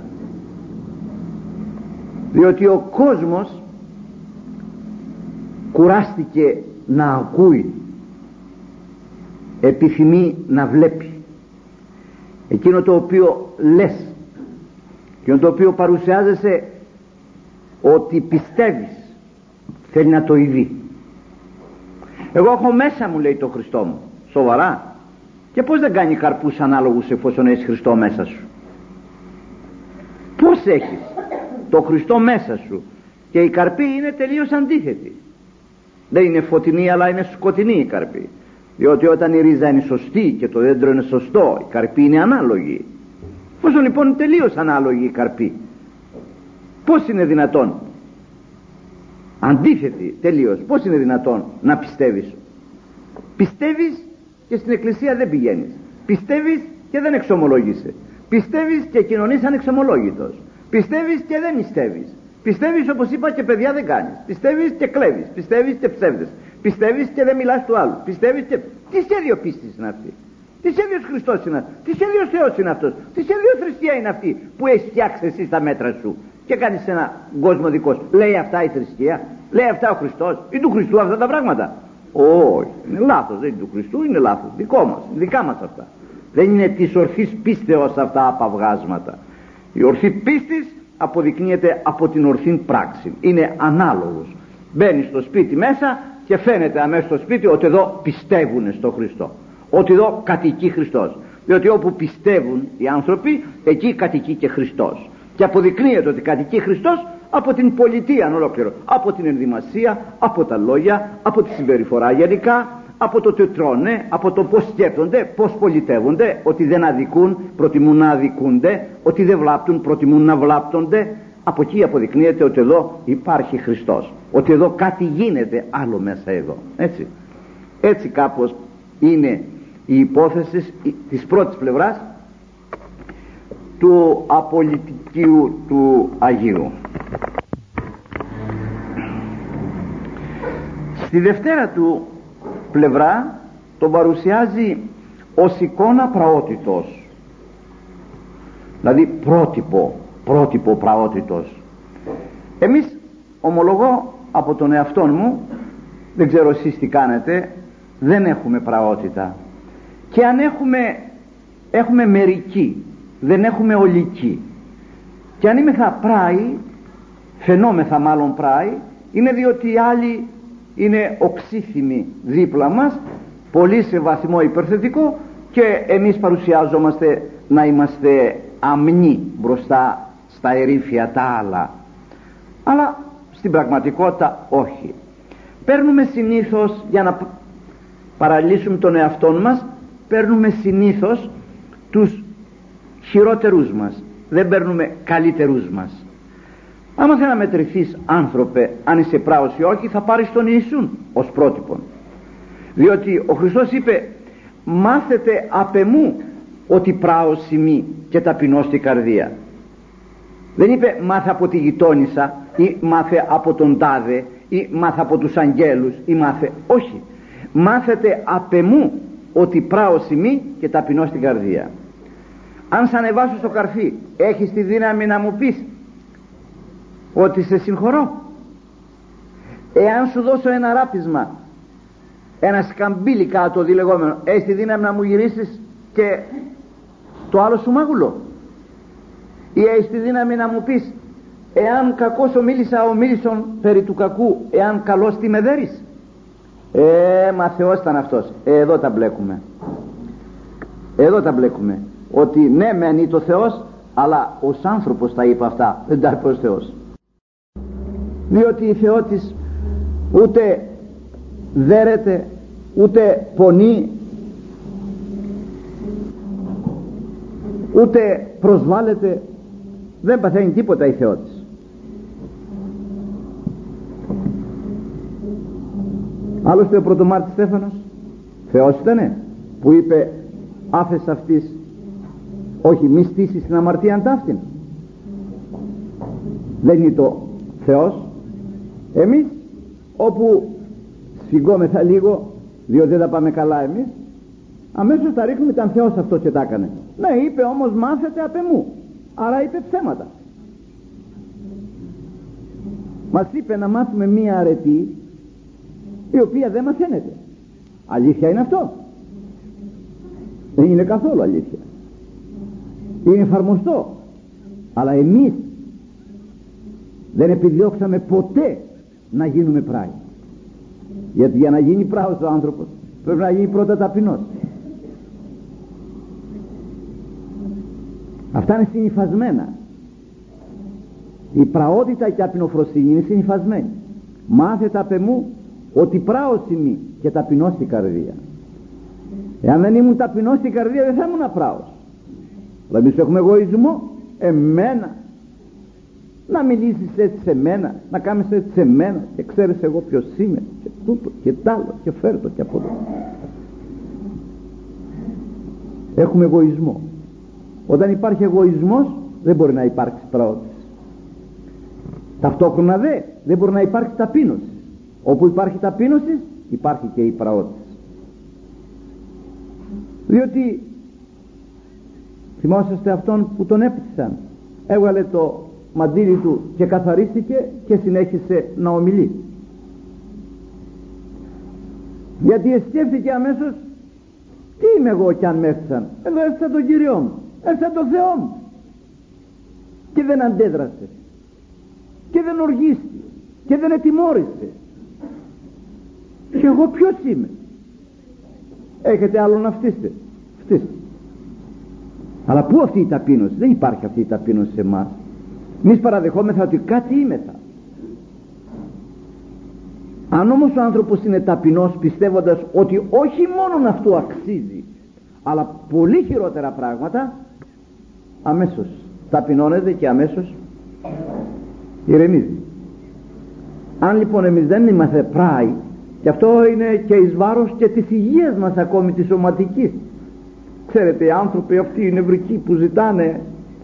διότι ο κόσμος κουράστηκε να ακούει, επιθυμεί να βλέπει. Εκείνο το οποίο λες, εκείνο το οποίο παρουσιάζεσαι ότι πιστεύεις, θέλει να το ειδεί. Εγώ έχω μέσα μου, λέει, το Χριστό μου. Σοβαρά? Και πως δεν κάνει καρπούς ανάλογους εφόσον έχεις Χριστό μέσα σου? Πως έχεις το Χριστό μέσα σου και η καρπή είναι τελείως αντίθετη. Δεν είναι φωτεινή αλλά είναι σκοτεινή η καρπή, διότι όταν η ρίζα είναι σωστή και το δέντρο είναι σωστό, η καρπή είναι ανάλογη. Πόσο λοιπόν είναι τελείως ανάλογη η καρπή? Πώς είναι δυνατόν? Αντίθετη τελείως. Πώς είναι δυνατόν να πιστεύεις? Πιστεύεις και στην εκκλησία δεν πηγαίνεις, πιστεύεις και δεν εξομολόγησαι, πιστεύεις και κοινωνείς ανεξομολόγητος, πιστεύεις και δεν πιστεύεις, πιστεύεις, όπως είπα, και παιδιά δεν κάνεις, πιστεύεις και κλέβεις, πιστεύεις και ψεύδες, πιστεύεις και δεν μιλάς του άλλου, πιστεύεις και... Τι σχέδιο πίστης είναι αυτή? Τι σχέδιος Χριστός είναι αυτό? Τι σχέδιος Θεός είναι αυτός? Τι σχέδιο θρησκεία είναι αυτή που έχεις φτιάξει εσύ στα μέτρα σου και κάνεις ένα κόσμο δικό σου? Λέει αυτά η θρησκεία? Λέει αυτά ο Χριστός? Ή του Χριστού αυτά τα πράγματα? Όχι, είναι λάθος, δεν είναι του Χριστού, είναι λάθος, δικό μας, δικά μας αυτά. Δεν είναι της ορθής πίστεως αυτά απαυγάσματα. Η ορθή πίστης αποδεικνύεται από την ορθή πράξη, είναι ανάλογος. Μπαίνει στο σπίτι μέσα και φαίνεται αμέσως στο σπίτι ότι εδώ πιστεύουν στο Χριστό, ότι εδώ κατοικεί Χριστός, διότι όπου πιστεύουν οι άνθρωποι εκεί κατοικεί και Χριστός, και αποδεικνύεται ότι κατοικεί Χριστός από την πολιτεία ολόκληρο, από την ενδυμασία, από τα λόγια, από τη συμπεριφορά γενικά, από το τι τρώνε, από το πως σκέπτονται, πως πολιτεύονται, ότι δεν αδικούν, προτιμούν να αδικούνται, ότι δεν βλάπτουν, προτιμούν να βλάπτονται. Από εκεί αποδεικνύεται ότι εδώ υπάρχει Χριστός, ότι εδώ κάτι γίνεται άλλο μέσα εδώ. Έτσι κάπως είναι η υπόθεση της πρώτης πλευράς του απολυτικίου του Αγίου. Στη δευτέρα του πλευρά τον παρουσιάζει ως εικόνα πραότητος, δηλαδή πρότυπο πραότητος. Εμείς, ομολογώ από τον εαυτό μου, δεν ξέρω εσείς τι κάνετε, δεν έχουμε πραότητα, και αν έχουμε μερική, δεν έχουμε ολική. Και αν είμεθα πράοι, φαινόμεθα μάλλον πράοι, είναι διότι οι άλλοι είναι οξύθυμοι δίπλα μας, πολύ σε βαθμό υπερθετικό, και εμείς παρουσιάζομαστε να είμαστε αμνοί μπροστά στα ερήφια τα άλλα, αλλά στην πραγματικότητα όχι. Παίρνουμε συνήθως, για να παραλύσουμε τον εαυτό μας, παίρνουμε συνήθως τους χειρότερους μας, δεν παίρνουμε καλύτερους μας. Άμα θέλει να μετρηθείς, άνθρωπε, αν είσαι πράος ή όχι, θα πάρεις τον Ιησούν ως πρότυπον, διότι ο Χριστός είπε μάθετε απ' εμού ότι πράος ημί και ταπεινός στην καρδία. Δεν είπε μάθε από τη γειτόνισσα ή μάθε από τον τάδε ή μάθε από τους αγγέλους ή μάθε, όχι, μάθετε απ' εμού ότι πράος ημί και ταπεινός στην καρδία. Αν σ' ανεβάσω στο καρφί, έχεις τη δύναμη να μου πεις ότι σε συγχωρώ? Εάν σου δώσω ένα ράπισμα, ένα σκαμπίλι κάτω λεγόμενο, έχεις τη δύναμη να μου γυρίσεις και το άλλο σου μάγουλο? Ή έχεις τη δύναμη να μου πεις εάν κακώς ομίλησον περί του κακού, εάν καλώς τι με δέρεις? Μα Θεός ήταν αυτός. Εδώ τα μπλέκουμε, ότι ναι μεν είναι το Θεός, αλλά ως άνθρωπος τα είπε αυτά, δεν τα είπε ως Θεός, διότι η θεότης ούτε δέρεται, ούτε πονεί, ούτε προσβάλλεται, δεν παθαίνει τίποτα η θεότης. Άλλωστε ο πρωτομάρτης Στέφανος Θεός ήτανε, που είπε άφες αυτής, όχι μη στήσεις την αμαρτία ταύτην. Δεν είναι το Θεός. Εμείς όπου σφιγγόμεθα λίγο, διότι δεν τα πάμε καλά εμείς, αμέσως τα ρίχνουμε, ήταν Θεός αυτό και τα έκανε. Ναι, είπε όμως μάθετε απ' εμού, άρα είπε ψέματα. Μας είπε να μάθουμε μία αρετή η οποία δεν μαθαίνεται. Αλήθεια είναι αυτό? Δεν είναι καθόλου αλήθεια. Είναι εφαρμοστό, αλλά εμείς δεν επιδιώξαμε ποτέ να γίνουμε πράοι. Γιατί για να γίνει πράος ο άνθρωπος πρέπει να γίνει πρώτα ταπεινός. Αυτά είναι συνυφασμένα. Η πραότητα και η ταπεινοφροσύνη είναι συνυφασμένη. Μάθετε απ' εμού ότι πράος είμαι και ταπεινός στην καρδία. Εάν δεν ήμουν ταπεινός στην καρδία δεν θα ήμουν πράος. Αλλά εμείς έχουμε εγωισμό. Εμένα να μιλήσεις έτσι σε μένα, να κάνεις έτσι σε μένα, και ξέρεις εγώ ποιος είμαι και τούτο και τ' άλλο και φέρτο και από εδώ. Έχουμε εγωισμό. Όταν υπάρχει εγωισμός δεν μπορεί να υπάρξει πραότης. Ταυτόχρονα δεν μπορεί να υπάρξει ταπείνωση. Όπου υπάρχει ταπείνωση υπάρχει και η πραότης. Διότι θυμόσαστε αυτόν που τον έπτυσαν, έβγαλε το μαντίλι του και καθαρίστηκε και συνέχισε να ομιλεί. Γιατί σκέφτηκε αμέσως, τι είμαι εγώ κι αν με έφτισαν? Εδώ έφτισα τον Κύριό μου, έφτισα τον Θεό μου. Και δεν αντέδρασε και δεν οργίστηκε και δεν ετιμώρησε. Και εγώ ποιος είμαι? Έχετε άλλο να φτύστε? Φτύστε. Αλλά πού αυτή η ταπείνωση? Δεν υπάρχει αυτή η ταπείνωση σε εμάς. Εμείς παραδεχόμεθα ότι κάτι είμεθα. Αν όμως ο άνθρωπος είναι ταπεινός, πιστεύοντας ότι όχι μόνον αυτού αξίζει, αλλά πολύ χειρότερα πράγματα, αμέσως ταπεινώνεται και αμέσως ηρεμίζει. Αν λοιπόν εμείς δεν είμαστε πράοι, και αυτό είναι και εις βάρος και της υγείας μας, ακόμη της σωματικής. Ξέρετε, οι άνθρωποι αυτοί οι νευρικοί που ζητάνε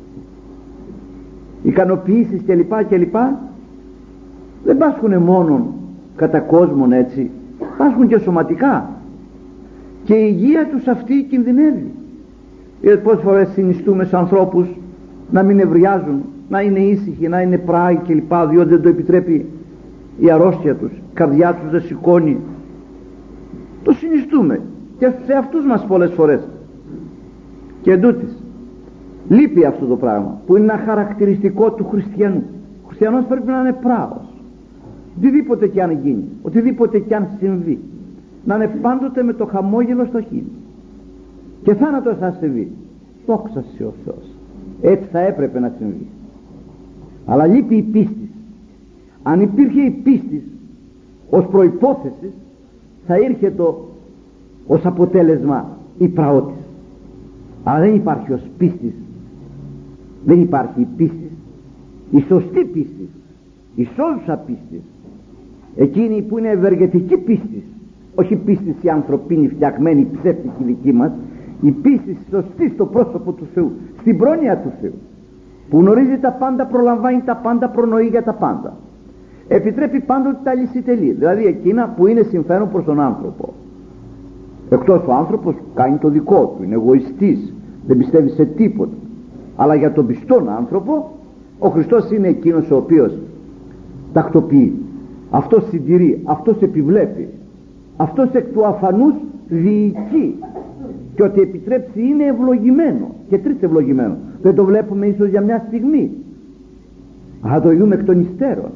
ικανοποιήσεις κλπ, δεν πάσχουν μόνο κατά κόσμον έτσι, πάσχουν και σωματικά, και η υγεία τους αυτή κινδυνεύει. Γιατί πόσες φορές συνιστούμε σε ανθρώπους να μην νευριάζουν, να είναι ήσυχοι, να είναι πράοι κλπ, διότι δεν το επιτρέπει η αρρώστια τους, η καρδιά τους δεν σηκώνει. Το συνιστούμε και σε αυτούς μας πολλές φορές. Και εντούτοις λείπει αυτό το πράγμα που είναι ένα χαρακτηριστικό του χριστιανού. Ο χριστιανός πρέπει να είναι πράος, οτιδήποτε και αν γίνει, οτιδήποτε και αν συμβεί, να είναι πάντοτε με το χαμόγελο στο χείλη. Και θάνατος θα συμβεί, δόξα σε ο Θεός, έτσι θα έπρεπε να συμβεί. Αλλά λείπει η πίστη. Αν υπήρχε η πίστη ως προϋπόθεση, θα ήρχε ως αποτέλεσμα η πραότης. Αλλά δεν υπάρχει ως πίστης, δεν υπάρχει η πίστη, η σωστή πίστη, η σώζουσα πίστη, εκείνη που είναι ευεργετική πίστη, όχι πίστη η ανθρωπίνη φτιαγμένη ψεύτικη δική μας, η πίστη σωστή στο πρόσωπο του Θεού, στην πρόνοια του Θεού, που γνωρίζει τα πάντα, προλαμβάνει τα πάντα, προνοεί για τα πάντα, επιτρέπει πάντοτε τα λυσιτελή, δηλαδή εκείνα που είναι συμφέρον προς τον άνθρωπο. Εκτός ο άνθρωπος κάνει το δικό του, είναι εγωιστής, δεν πιστεύει σε τίποτα. Αλλά για τον πιστόν άνθρωπο ο Χριστός είναι εκείνος ο οποίος τακτοποιεί, αυτός συντηρεί, αυτός επιβλέπει, αυτός εκ του αφανούς διοικεί, και ότι επιτρέψει είναι ευλογημένο και τρίτο ευλογημένο. Δεν το βλέπουμε ίσως για μια στιγμή, αλλά το δούμε εκ των υστέρων.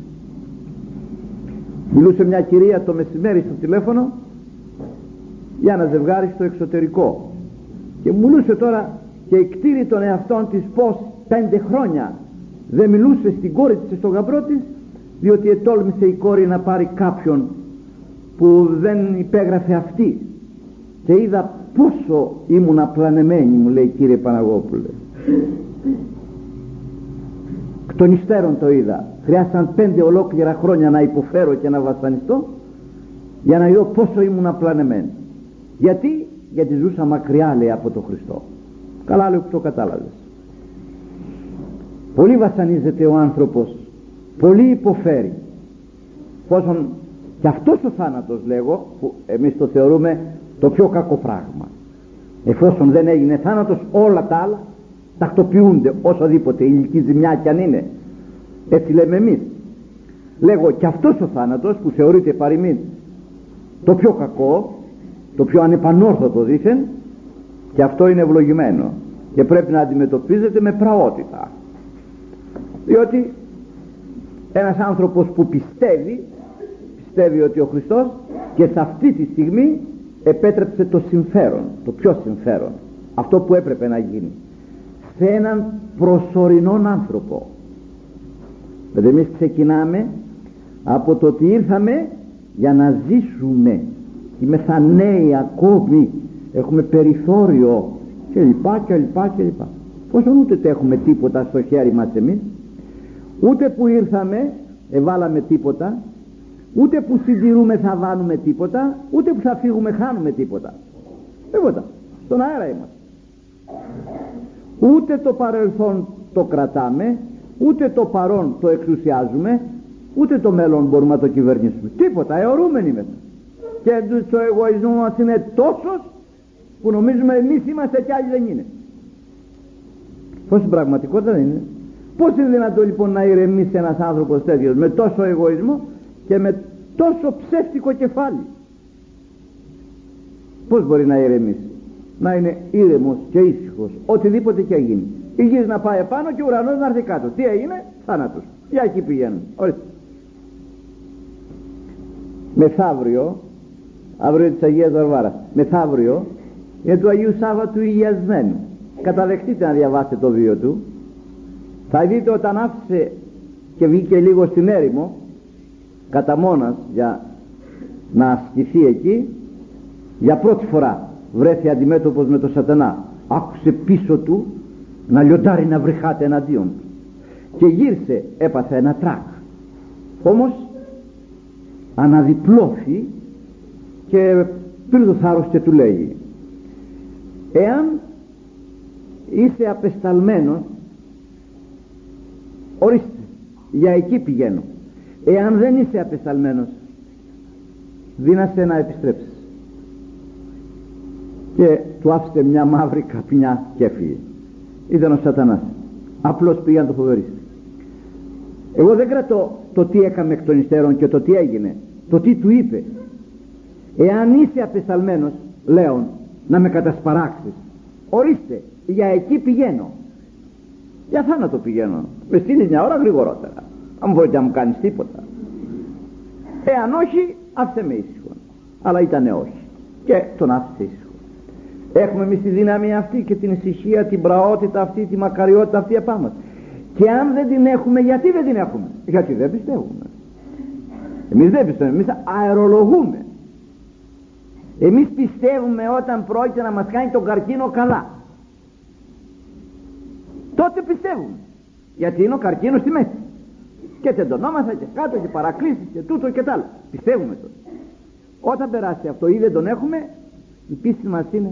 Μιλούσε μια κυρία το μεσημέρι στο τηλέφωνο για ένα ζευγάρι στο εξωτερικό και μου μιλούσε τώρα και εκτείρει τον εαυτόν της πως 5 χρόνια δεν μιλούσε στην κόρη της και στον γαμπρό της, διότι ετόλμησε η κόρη να πάρει κάποιον που δεν υπέγραφε αυτή, και είδα πόσο ήμουν απλανεμένη, μου λέει, κύριε Παναγόπουλε. Εκ των υστέρων το είδα. Χρειάστηκαν 5 ολόκληρα χρόνια να υποφέρω και να βασανιστώ για να δω πόσο ήμουν απλανεμένη. Γιατί ζούσα μακριά, λέει, από τον Χριστό. Καλά, λέει, που το κατάλαβες. Πολύ βασανίζεται ο άνθρωπος, πολύ υποφέρει. Πόσον και αυτός ο θάνατος, λέγω, που εμείς το θεωρούμε το πιο κακό πράγμα, εφόσον δεν έγινε θάνατος, όλα τα άλλα τακτοποιούνται, όσοδήποτε ηλική ζημιά κι αν είναι. Έτσι λέμε εμείς. Λέγω, και αυτός ο θάνατος που θεωρείται παροιμήν το πιο κακό, το πιο ανεπανόρθωτο δήθεν, και αυτό είναι ευλογημένο και πρέπει να αντιμετωπίζεται με πραότητα. Διότι ένας άνθρωπος που πιστεύει ότι ο Χριστός και σε αυτή τη στιγμή επέτρεψε το συμφέρον, το πιο συμφέρον, αυτό που έπρεπε να γίνει σε έναν προσωρινόν άνθρωπο. Δηλαδή εμείς ξεκινάμε από το ότι ήρθαμε για να ζήσουμε, είμεθα νέοι ακόμη, έχουμε περιθώριο κλπ. Πόσο ούτε έχουμε τίποτα στο χέρι μας εμείς, ούτε που ήρθαμε εβάλαμε τίποτα, ούτε που συντηρούμε θα βάλουμε τίποτα, ούτε που θα φύγουμε χάνουμε τίποτα. Τίποτα. Στον αέρα είμαστε. Ούτε το παρελθόν το κρατάμε, ούτε το παρόν το εξουσιάζουμε, ούτε το μέλλον μπορούμε να το κυβερνήσουμε. Τίποτα, αιωρούμενοι είμαστε. Και ο εγωισμός μας είναι τόσος που νομίζουμε εμείς είμαστε και άλλοι δεν είναι. Πώς στην πραγματικότητα δεν είναι. Πώς είναι δυνατό λοιπόν να ηρεμήσει ένας άνθρωπος τέτοιος με τόσο εγωισμό και με τόσο ψεύτικο κεφάλι? Πώς μπορεί να ηρεμήσει? Να είναι ήρεμος και ήσυχος οτιδήποτε και γίνει. Η γης να πάει επάνω και ο ουρανός να έρθει κάτω. Τι έγινε? Θάνατος. Για εκεί πηγαίνουν. Ορίστε. Μεθαύριο, αύριο της Αγίας Βαρβάρας, μεθαύριο είναι του Αγίου Σάββατου Υγιασμένου. Καταδεχτείτε να διαβάσετε το βίο του. Θα δείτε όταν άφησε και βγήκε λίγο στην έρημο κατά μόνας για να ασκηθεί εκεί, για πρώτη φορά βρέθη αντιμέτωπος με τον σατανά. Άκουσε πίσω του να λιοντάρει, να βρυχάται εναντίον του και γύρισε, έπαθε ένα τρακ. Όμως αναδιπλώθη και πήρε το θάρρος και του λέει: εάν είσαι απεσταλμένος, ορίστε, για εκεί πηγαίνω. Εάν δεν είσαι απεσταλμένος, δύνασαι να επιστρέψεις. Και του άφησε μια μαύρη καπνιά και έφυγε. Ήταν ο σατανάς. Απλώς πήγε να το φοβερήσει. Εγώ δεν κρατώ το τι έκαμε εκ των υστέρων και το τι έγινε, το τι του είπε. Εάν είσαι απεσταλμένος, λέω, να με κατασπαράξεις, ορίστε, για εκεί πηγαίνω. Για θάνατο πηγαίνω. Με στείλεις μια ώρα γρηγορότερα. Αν μπορείς να μου κάνεις τίποτα. Εάν όχι, άφησε με ήσυχο. Αλλά ήτανε όχι. Και τον άφησε ήσυχο. Έχουμε εμείς τη δύναμη αυτή και την ησυχία, την πραότητα αυτή, τη μακαριότητα αυτή επάνω μας. Και αν δεν την έχουμε, γιατί δεν την έχουμε? Γιατί δεν πιστεύουμε. Εμείς δεν πιστεύουμε, εμείς αερολογούμε. Εμείς πιστεύουμε όταν πρόκειται να μας κάνει τον καρκίνο καλά. Τότε πιστεύουμε. Γιατί είναι ο καρκίνος στη μέση. Και τεντωνόμαστε και κάτω και παρακλήσεις και τούτο και τ' άλλο. Πιστεύουμε τότε. Όταν περάσει αυτό ή δεν τον έχουμε, η πίστη μας είναι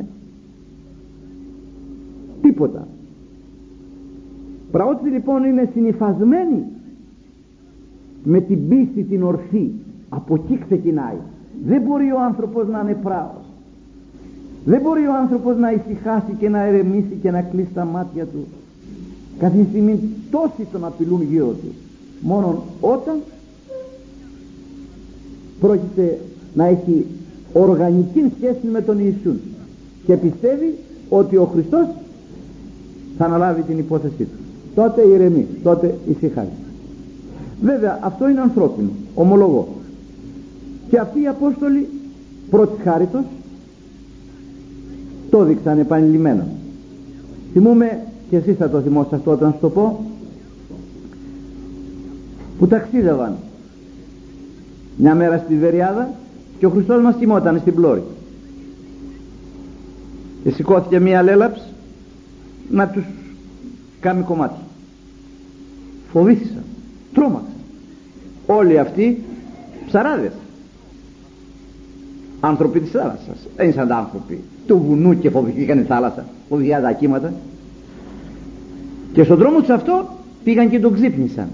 τίποτα. Πραότι λοιπόν είναι συνυφασμένη με την πίστη την ορθή. Από εκεί ξεκινάει. Δεν μπορεί ο άνθρωπος να είναι πράος. Δεν μπορεί ο άνθρωπος να ησυχάσει και να ερεμήσει και να κλείσει τα μάτια του. Κάθε στιγμή τόσοι τον απειλούν γύρω του. Μόνον όταν πρόκειται να έχει οργανική σχέση με τον Ιησού και πιστεύει ότι ο Χριστός θα αναλάβει την υπόθεσή του, τότε ηρεμεί, τότε ησυχάζει. Βέβαια αυτό είναι ανθρώπινο, ομολογώ. Και αυτοί οι Απόστολοι πρώτης χάριτος το έδειξαν επανειλημμένα. Θυμούμε, και εσείς θα το θυμόσαστε όταν σου το πω, που ταξίδευαν μια μέρα στη Βεριάδα και ο Χριστός μας κοιμόταν στην πλώρη. και σηκώθηκε μία λέλαψ να τους κάνει κομμάτια. Φοβήθησαν, τρόμαξαν. Όλοι αυτοί ψαράδες, άνθρωποι της θάλασσας, δεν ήσαν άνθρωποι του βουνού και φοβηθήκαν η θάλασσα, φοβηθήκαν τα κύματα. Και στον δρόμο τους αυτό πήγαν και τον ξύπνησαν.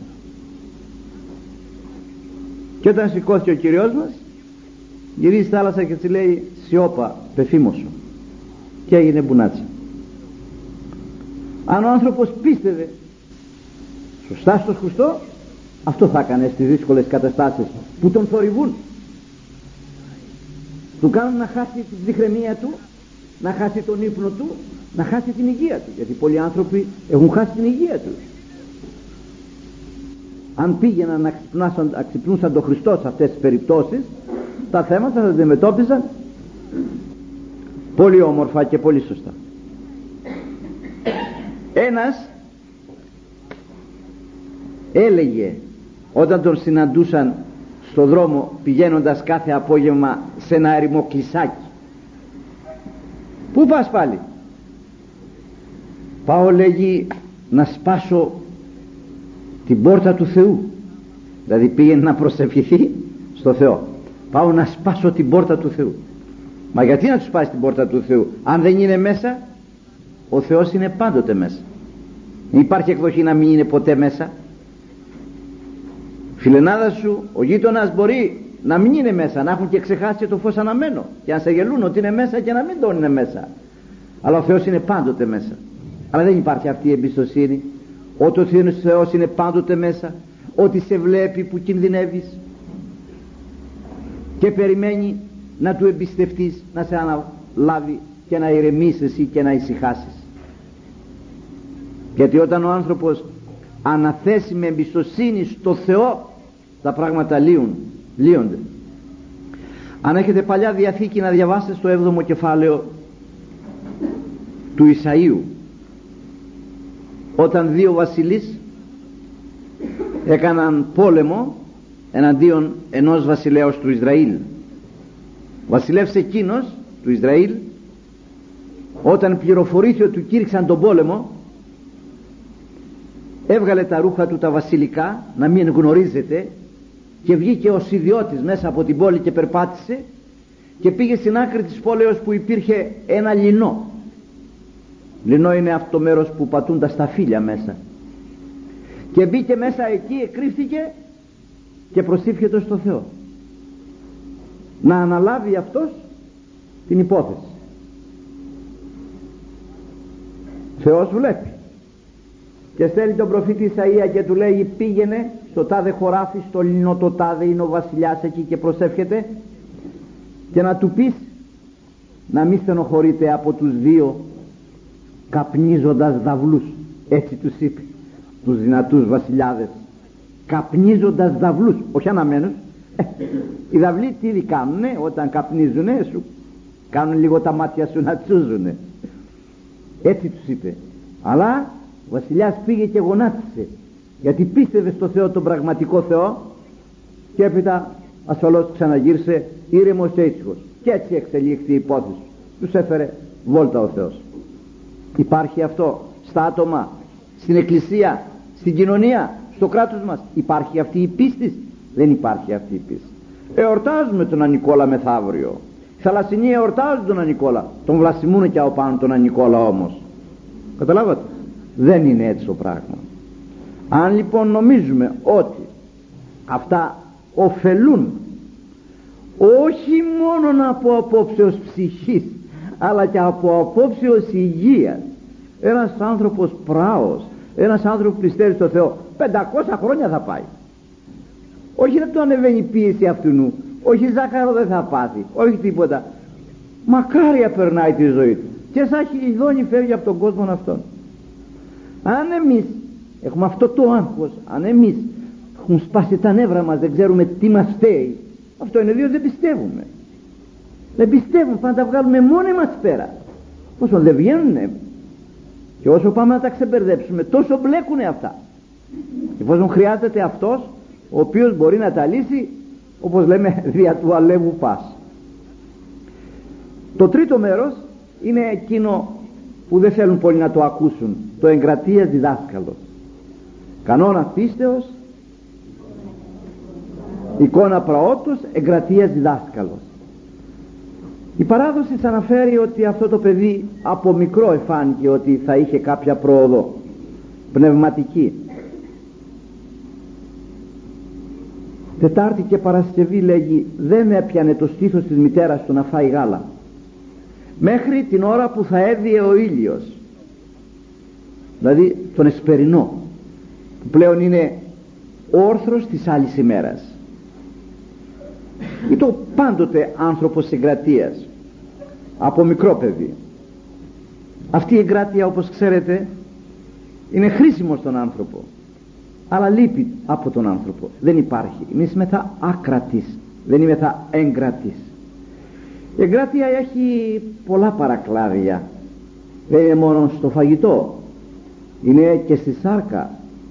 Και όταν σηκώθηκε ο Κυριός μας, γυρίζει στη θάλασσα και της λέει σιώπα, πεφήμωσο, και έγινε μπουνάτσι. Αν ο άνθρωπος πίστευε σωστά στο Χριστό, αυτό θα έκανε στις δύσκολες καταστάσεις που τον θορυβούν, του κάνουν να χάσει τη ψυχραιμία του, να χάσει τον ύπνο του, να χάσει την υγεία του, γιατί πολλοί άνθρωποι έχουν χάσει την υγεία τους. Αν πήγαιναν να ξυπνούσαν τον Χριστό σε αυτές τις περιπτώσεις, τα θέματα θα αντιμετώπιζαν πολύ όμορφα και πολύ σωστά. Ένας έλεγε όταν τον συναντούσαν στο δρόμο πηγαίνοντας κάθε απόγευμα σε ένα έρημο κλεισάκι, πού πας πάλι? Πάω, λέγει, να σπάσω την πόρτα του Θεού. Δηλαδή πήγαινε να προσευχηθεί στο Θεό. Πάω να σπάσω την πόρτα του Θεού. Μα γιατί να του σπάσει την πόρτα του Θεού? Αν δεν είναι μέσα, ο Θεός είναι πάντοτε μέσα. Υπάρχει εκδοχή να μην είναι ποτέ μέσα. Φιλενάδα σου, ο γείτονας μπορεί να μην είναι μέσα, να έχουν και ξεχάσει το φως αναμένο και να σε γελούν ότι είναι μέσα και να μην τον είναι μέσα. Αλλά ο Θεός είναι πάντοτε μέσα. Αλλά δεν υπάρχει αυτή η εμπιστοσύνη ότι ο Θεός είναι πάντοτε μέσα, ότι σε βλέπει που κινδυνεύεις και περιμένει να του εμπιστευτείς, να σε αναλάβει και να ηρεμήσεις εσύ και να ησυχάσεις. Γιατί όταν ο άνθρωπος αναθέσει με εμπιστοσύνη στο Θεό, τα πράγματα λύονται. Αν έχετε Παλιά Διαθήκη, να διαβάσετε στο 7ο κεφάλαιο του Ισαΐου, όταν δύο βασιλείς έκαναν πόλεμο εναντίον ενός βασιλέως του Ισραήλ. Ο βασιλεύς εκείνος του Ισραήλ, όταν πληροφορήθηκε ότι του κήρυξαν τον πόλεμο, έβγαλε τα ρούχα του τα βασιλικά, να μην γνωρίζεται, και βγήκε ως ιδιώτης μέσα από την πόλη και περπάτησε και πήγε στην άκρη της πόλεως που υπήρχε ένα λινό. Λινό είναι αυτό το μέρος που πατούν τα σταφύλια μέσα, και μπήκε μέσα εκεί, εκρύφθηκε και προσήφιε στο Θεό να αναλάβει αυτός την υπόθεση. Θεός βλέπει και στέλνει τον προφήτη Ισαΐα και του λέει, πήγαινε στο τάδε χωράφι, στο λινό το τάδε, είναι ο βασιλιάς εκεί και προσεύχεται, και να του πεις να μην στενοχωρείται από τους δύο καπνίζοντας δαυλούς. Έτσι τους είπε, τους δυνατούς βασιλιάδες, καπνίζοντας δαυλούς, όχι αναμένους. Οι δαυλοί τι κάνουνε? Όταν καπνίζουνε, σου κάνουν λίγο τα μάτια σου να τσούζουνε. Έτσι τους είπε. Αλλά ο βασιλιάς πήγε και γονάτισε, γιατί πίστευε στο Θεό, τον πραγματικό Θεό, και έπειτα ασφαλώς ξαναγύρισε ήρεμος και ήσυχος. Και έτσι εξελίχθη η υπόθεση. Τους έφερε βόλτα ο Θεός. Υπάρχει αυτό στα άτομα, στην εκκλησία, στην κοινωνία, στο κράτος μας? Υπάρχει αυτή η πίστη? Δεν υπάρχει αυτή η πίστη. Εορτάζουμε τον Ανικόλα μεθαύριο. Οι θαλασσινοί εορτάζουν τον Ανικόλα, τον βλασιμούν και από πάνω τον Ανικόλα όμως. Καταλάβατε? Δεν είναι έτσι το πράγμα. Αν λοιπόν νομίζουμε ότι αυτά ωφελούν όχι μόνο από απόψεως ψυχής, αλλά και από απόψεως υγείας, ένας άνθρωπος πράος, ένας άνθρωπος που πιστεύει στο Θεό, 500 χρόνια θα πάει. Όχι να του ανεβαίνει η πίεση αυτού, όχι ζάχαρο δεν θα πάθει, όχι τίποτα. Μακάρια περνάει τη ζωή του και σαν χιλιδόνι φεύγει από τον κόσμο αυτόν. Αν εμείς έχουμε αυτό το άγχος, αν εμείς έχουμε σπάσει τα νεύρα μας, δεν ξέρουμε τι μας φταίει, αυτό είναι διότι δεν πιστεύουμε. Δεν πιστεύουμε, πάμε να τα βγάλουμε μόνοι μας πέρα. Όσο δεν βγαίνουνε, και όσο πάμε να τα ξεμπερδέψουμε, τόσο μπλέκουνε αυτά. Και εφόσον χρειάζεται αυτός ο οποίος μπορεί να τα λύσει, όπως λέμε, δια του αλεύου πας. Το τρίτο μέρος είναι εκείνο που δεν θέλουν πολύ να το ακούσουν, το εγκρατείας διδάσκαλος. Κανόνα πίστεως, εικόνα πραότος, εγκρατείας διδάσκαλος. Η παράδοση αναφέρει ότι αυτό το παιδί από μικρό εφάνηκε ότι θα είχε κάποια πρόοδο πνευματική. Τετάρτη και Παρασκευή, λέγει, δεν έπιανε το στήθος της μητέρας του να φάει γάλα μέχρι την ώρα που θα έδιε ο ήλιος, δηλαδή τον εσπερινό, που πλέον είναι όρθρος της άλλης ημέρας. Ή το πάντοτε άνθρωπος εγκρατείας από μικρό παιδί. Αυτή η εγκράτεια, όπως ξέρετε, είναι χρήσιμο στον άνθρωπο, αλλά λείπει από τον άνθρωπο, δεν υπάρχει. Εμείς μεθα άκρατης, δεν είμαι θα εγκρατής. Η εγκράτεια έχει πολλά παρακλάδια, δεν είναι μόνο στο φαγητό, είναι και στη σάρκα,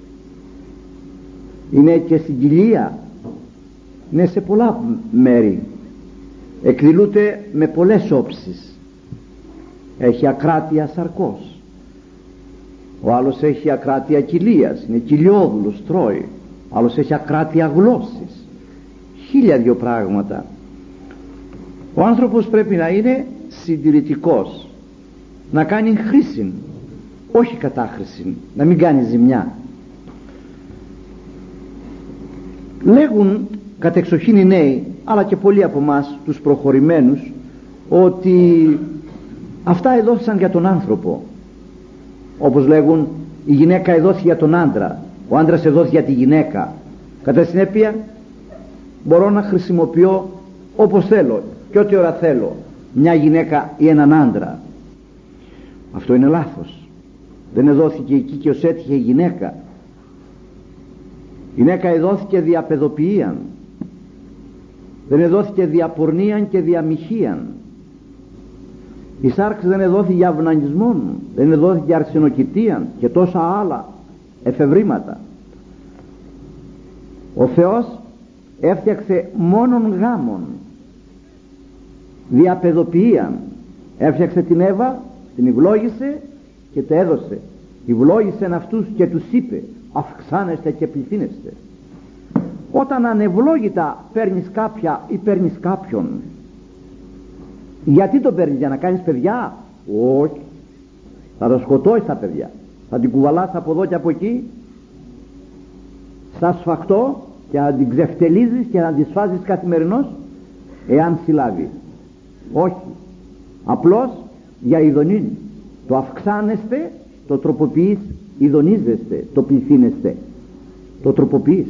είναι και στην κοιλία, είναι σε πολλά μέρη, εκδηλούται με πολλές όψεις. Έχει ακράτεια σαρκός, ο άλλος έχει ακράτεια κοιλίας, είναι κοιλιόδουλος, τρώει, άλλος έχει ακράτεια γλώσσης, χίλια δυο πράγματα. Ο άνθρωπος πρέπει να είναι συντηρητικός, να κάνει χρήση, όχι κατάχρηση, να μην κάνει ζημιά. Λέγουν κατεξοχήν οι νέοι, αλλά και πολλοί από εμάς τους προχωρημένους, ότι αυτά εδόθησαν για τον άνθρωπο. Όπως λέγουν, η γυναίκα εδόθη για τον άντρα, ο άντρας εδόθη για τη γυναίκα. Κατά συνέπεια μπορώ να χρησιμοποιώ όπως θέλω και ό,τι ώρα θέλω μια γυναίκα ή έναν άντρα. Αυτό είναι λάθος. Δεν εδόθηκε εκεί και ως έτυχε η γυναίκα. Η γυναίκα εδόθηκε δια παιδοποιίαν, δεν εδόθηκε δια πορνίαν και δια μοιχείαν. Η σάρξ δεν εδόθηκε για αυνανισμόν, δεν εδόθηκε για αρσενοκητίαν και τόσα άλλα εφευρήματα. Ο Θεός έφτιαξε μόνον γάμον δια παιδοποιίαν. Έφτιαξε την Εύα, την ευλόγησε και τα έδωσε. Ευλόγησε αυτούς και τους είπε, αυξάνεστε και πληθύνεστε. Όταν ανευλόγητα παίρνεις κάποια ή παίρνεις κάποιον, γιατί το παίρνεις, για να κάνεις παιδιά? Όχι, θα το σκοτώσεις τα παιδιά, θα την κουβαλάς από εδώ και από εκεί σαν σφαχτό και να την ξεφτελίζεις και να την σφάζεις καθημερινώς, εάν συλλάβει. Όχι, απλώς για ειδονήν. Το αυξάνεστε, το τροποποιείς, ειδονίζεστε, το πληθύνεστε, το τροποποιείς.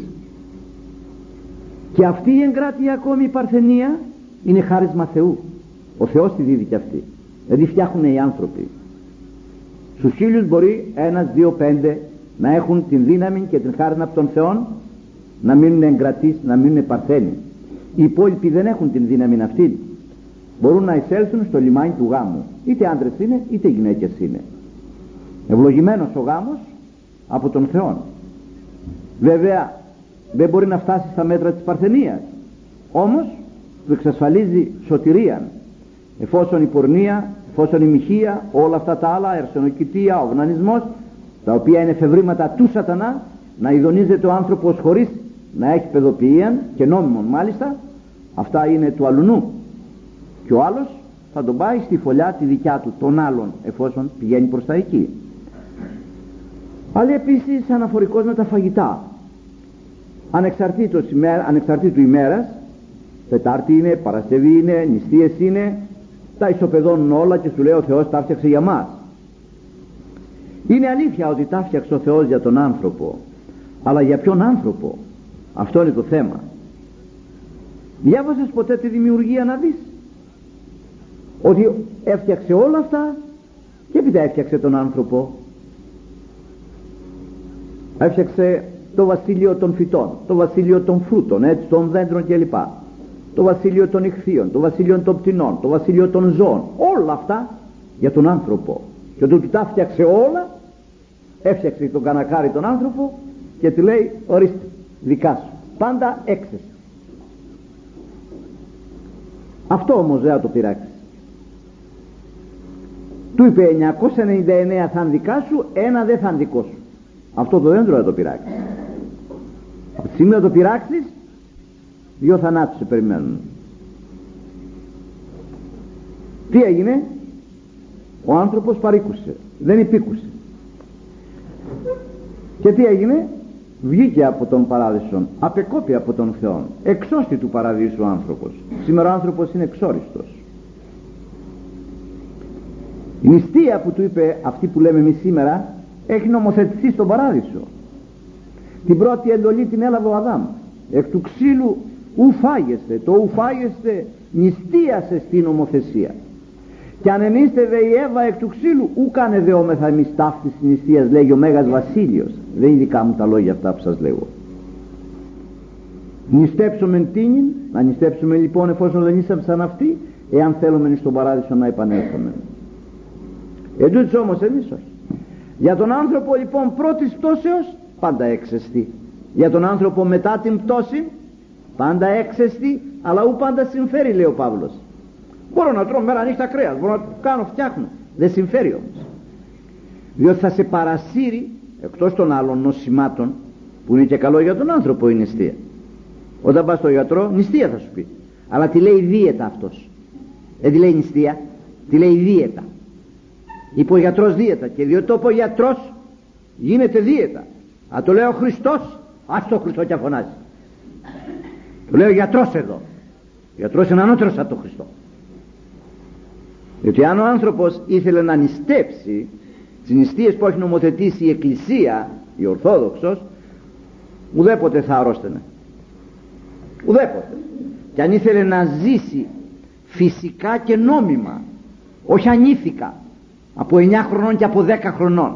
Και αυτή η εγκράτεια ακόμη, η παρθενία, είναι χάρισμα Θεού. Ο Θεός τη δίδει και αυτή, δεν τη φτιάχνουν οι άνθρωποι. Στους 1000 μπορεί 1, 2, 5 να έχουν την δύναμη και την χάρη από τον Θεό να μείνουν εγκρατείς, να μείνουν παρθένοι. Οι υπόλοιποι δεν έχουν την δύναμη αυτή. Μπορούν να εισέλθουν στο λιμάνι του γάμου, είτε άντρες είναι είτε γυναίκες είναι. Ευλογημένος ο γάμος από τον Θεό. Βέβαια δεν μπορεί να φτάσει στα μέτρα της παρθενίας, όμως του εξασφαλίζει σωτηρία, εφόσον η πορνεία, εφόσον η μοιχεία, όλα αυτά τα άλλα, η αρσενοκητεία, ο αυνανισμός, τα οποία είναι εφευρήματα του σατανά, να ειδονίζεται ο άνθρωπος χωρίς να έχει παιδοποιία και νόμιμον μάλιστα, αυτά είναι του αλουνού, και ο άλλος θα τον πάει στη φωλιά τη δικιά του, των άλλων, εφόσον πηγαίνει προς τα εκεί. Αλλά επίσης αναφορικός με τα φαγητά, ανεξαρτήτου ημέρας, Τετάρτη είναι, Παρασκευή είναι, νηστείες είναι, τα ισοπεδώνουν όλα και σου λέει ο Θεός τα έφτιαξε για μας. Είναι αλήθεια ότι τα έφτιαξε ο Θεός για τον άνθρωπο, αλλά για ποιον άνθρωπο? Αυτό είναι το θέμα. Διάβασες ποτέ τη δημιουργία να δεις ότι έφτιαξε όλα αυτά και έπειτα έφτιαξε τον άνθρωπο? Έφτιαξε το βασίλειο των φυτών, το βασίλειο των φρούτων, έτσι, των δέντρων κλπ, το βασίλειο των ηχθείων, το βασίλειο των πτηνών, το βασίλειο των ζώων, όλα αυτά για τον άνθρωπο. Και όταν του τα φτιάξε όλα, έφτιαξε τον κανακάρι τον άνθρωπο και του λέει ορίστε, δικά σου, πάντα έξεση. Αυτό όμως δεν θα το πειράξει. Του είπε 999 θα είναι δικά σου, ένα δεν θα είναι δικό σου. Αυτό το δέντρο θα το πειράξεις. Από τη στιγμή θα το πειράξεις, 2 θανάτους σε περιμένουν. Τι έγινε? Ο άνθρωπος παρήκουσε, δεν υπήκουσε. Και τι έγινε? Βγήκε από τον παράδεισο, απεκόπη από τον Θεό, εξώστη του παραδείσου ο άνθρωπος. Σήμερα ο άνθρωπος είναι εξόριστος. Η νηστεία που του είπε, αυτή που λέμε εμείς σήμερα, έχει νομοθετηθεί στον παράδεισο. Την πρώτη εντολή την έλαβε ο Αδάμ. Εκ του ξύλου ου φάγεστε, το ου φάγεστε νηστείασε στην νομοθεσία. Και αν ενίστευε η Εύα εκ του ξύλου, ου κάνε δεόμεθα εμείς ταύτης της νηστείας, λέγει ο Μέγας Βασίλειος. Δεν είναι δικά μου τα λόγια αυτά που σας λέγω. Νηστέψομεν τίνην, να νηστέψουμε λοιπόν εφόσον δεν νηστέψαν αυτοί, εάν θέλουμε στον παράδεισο να επανέλθουμε. Εν τούτης όμως εμείς όχι. Για τον άνθρωπο λοιπόν πρώτης πτώσεως πάντα έξεστη. Για τον άνθρωπο μετά την πτώση πάντα έξεστη, αλλά ου πάντα συμφέρει, λέει ο Παύλος. Μπορώ να τρώω μέρα νύχτα κρέας, μπορώ να κάνω, φτιάχνω. Δεν συμφέρει όμως. Διότι θα σε παρασύρει, εκτός των άλλων νοσημάτων, που είναι και καλό για τον άνθρωπο η νηστεία. Όταν πας στον γιατρό, νηστεία θα σου πει. Αλλά τι λέει δίαιτα αυτός? Δεν τη λέει νηστεία, τι λέει δίαιτα. Είπε ο γιατρός δίαιτα, και διότι το είπε ο γιατρός γίνεται δίαιτα. Αν το λέει ο Χριστός, ας το Χριστό και φωνάζει. Το λέει ο γιατρός εδώ. Ο γιατρός είναι ανώτερος από τον Χριστό. Διότι αν ο άνθρωπος ήθελε να νηστέψει τις νηστείες που έχει νομοθετήσει η Εκκλησία, η Ορθόδοξος, ουδέποτε θα αρρώστενε. Ουδέποτε. Και αν ήθελε να ζήσει φυσικά και νόμιμα, όχι ανήθικα, από 9 χρονών και από 10 χρονών,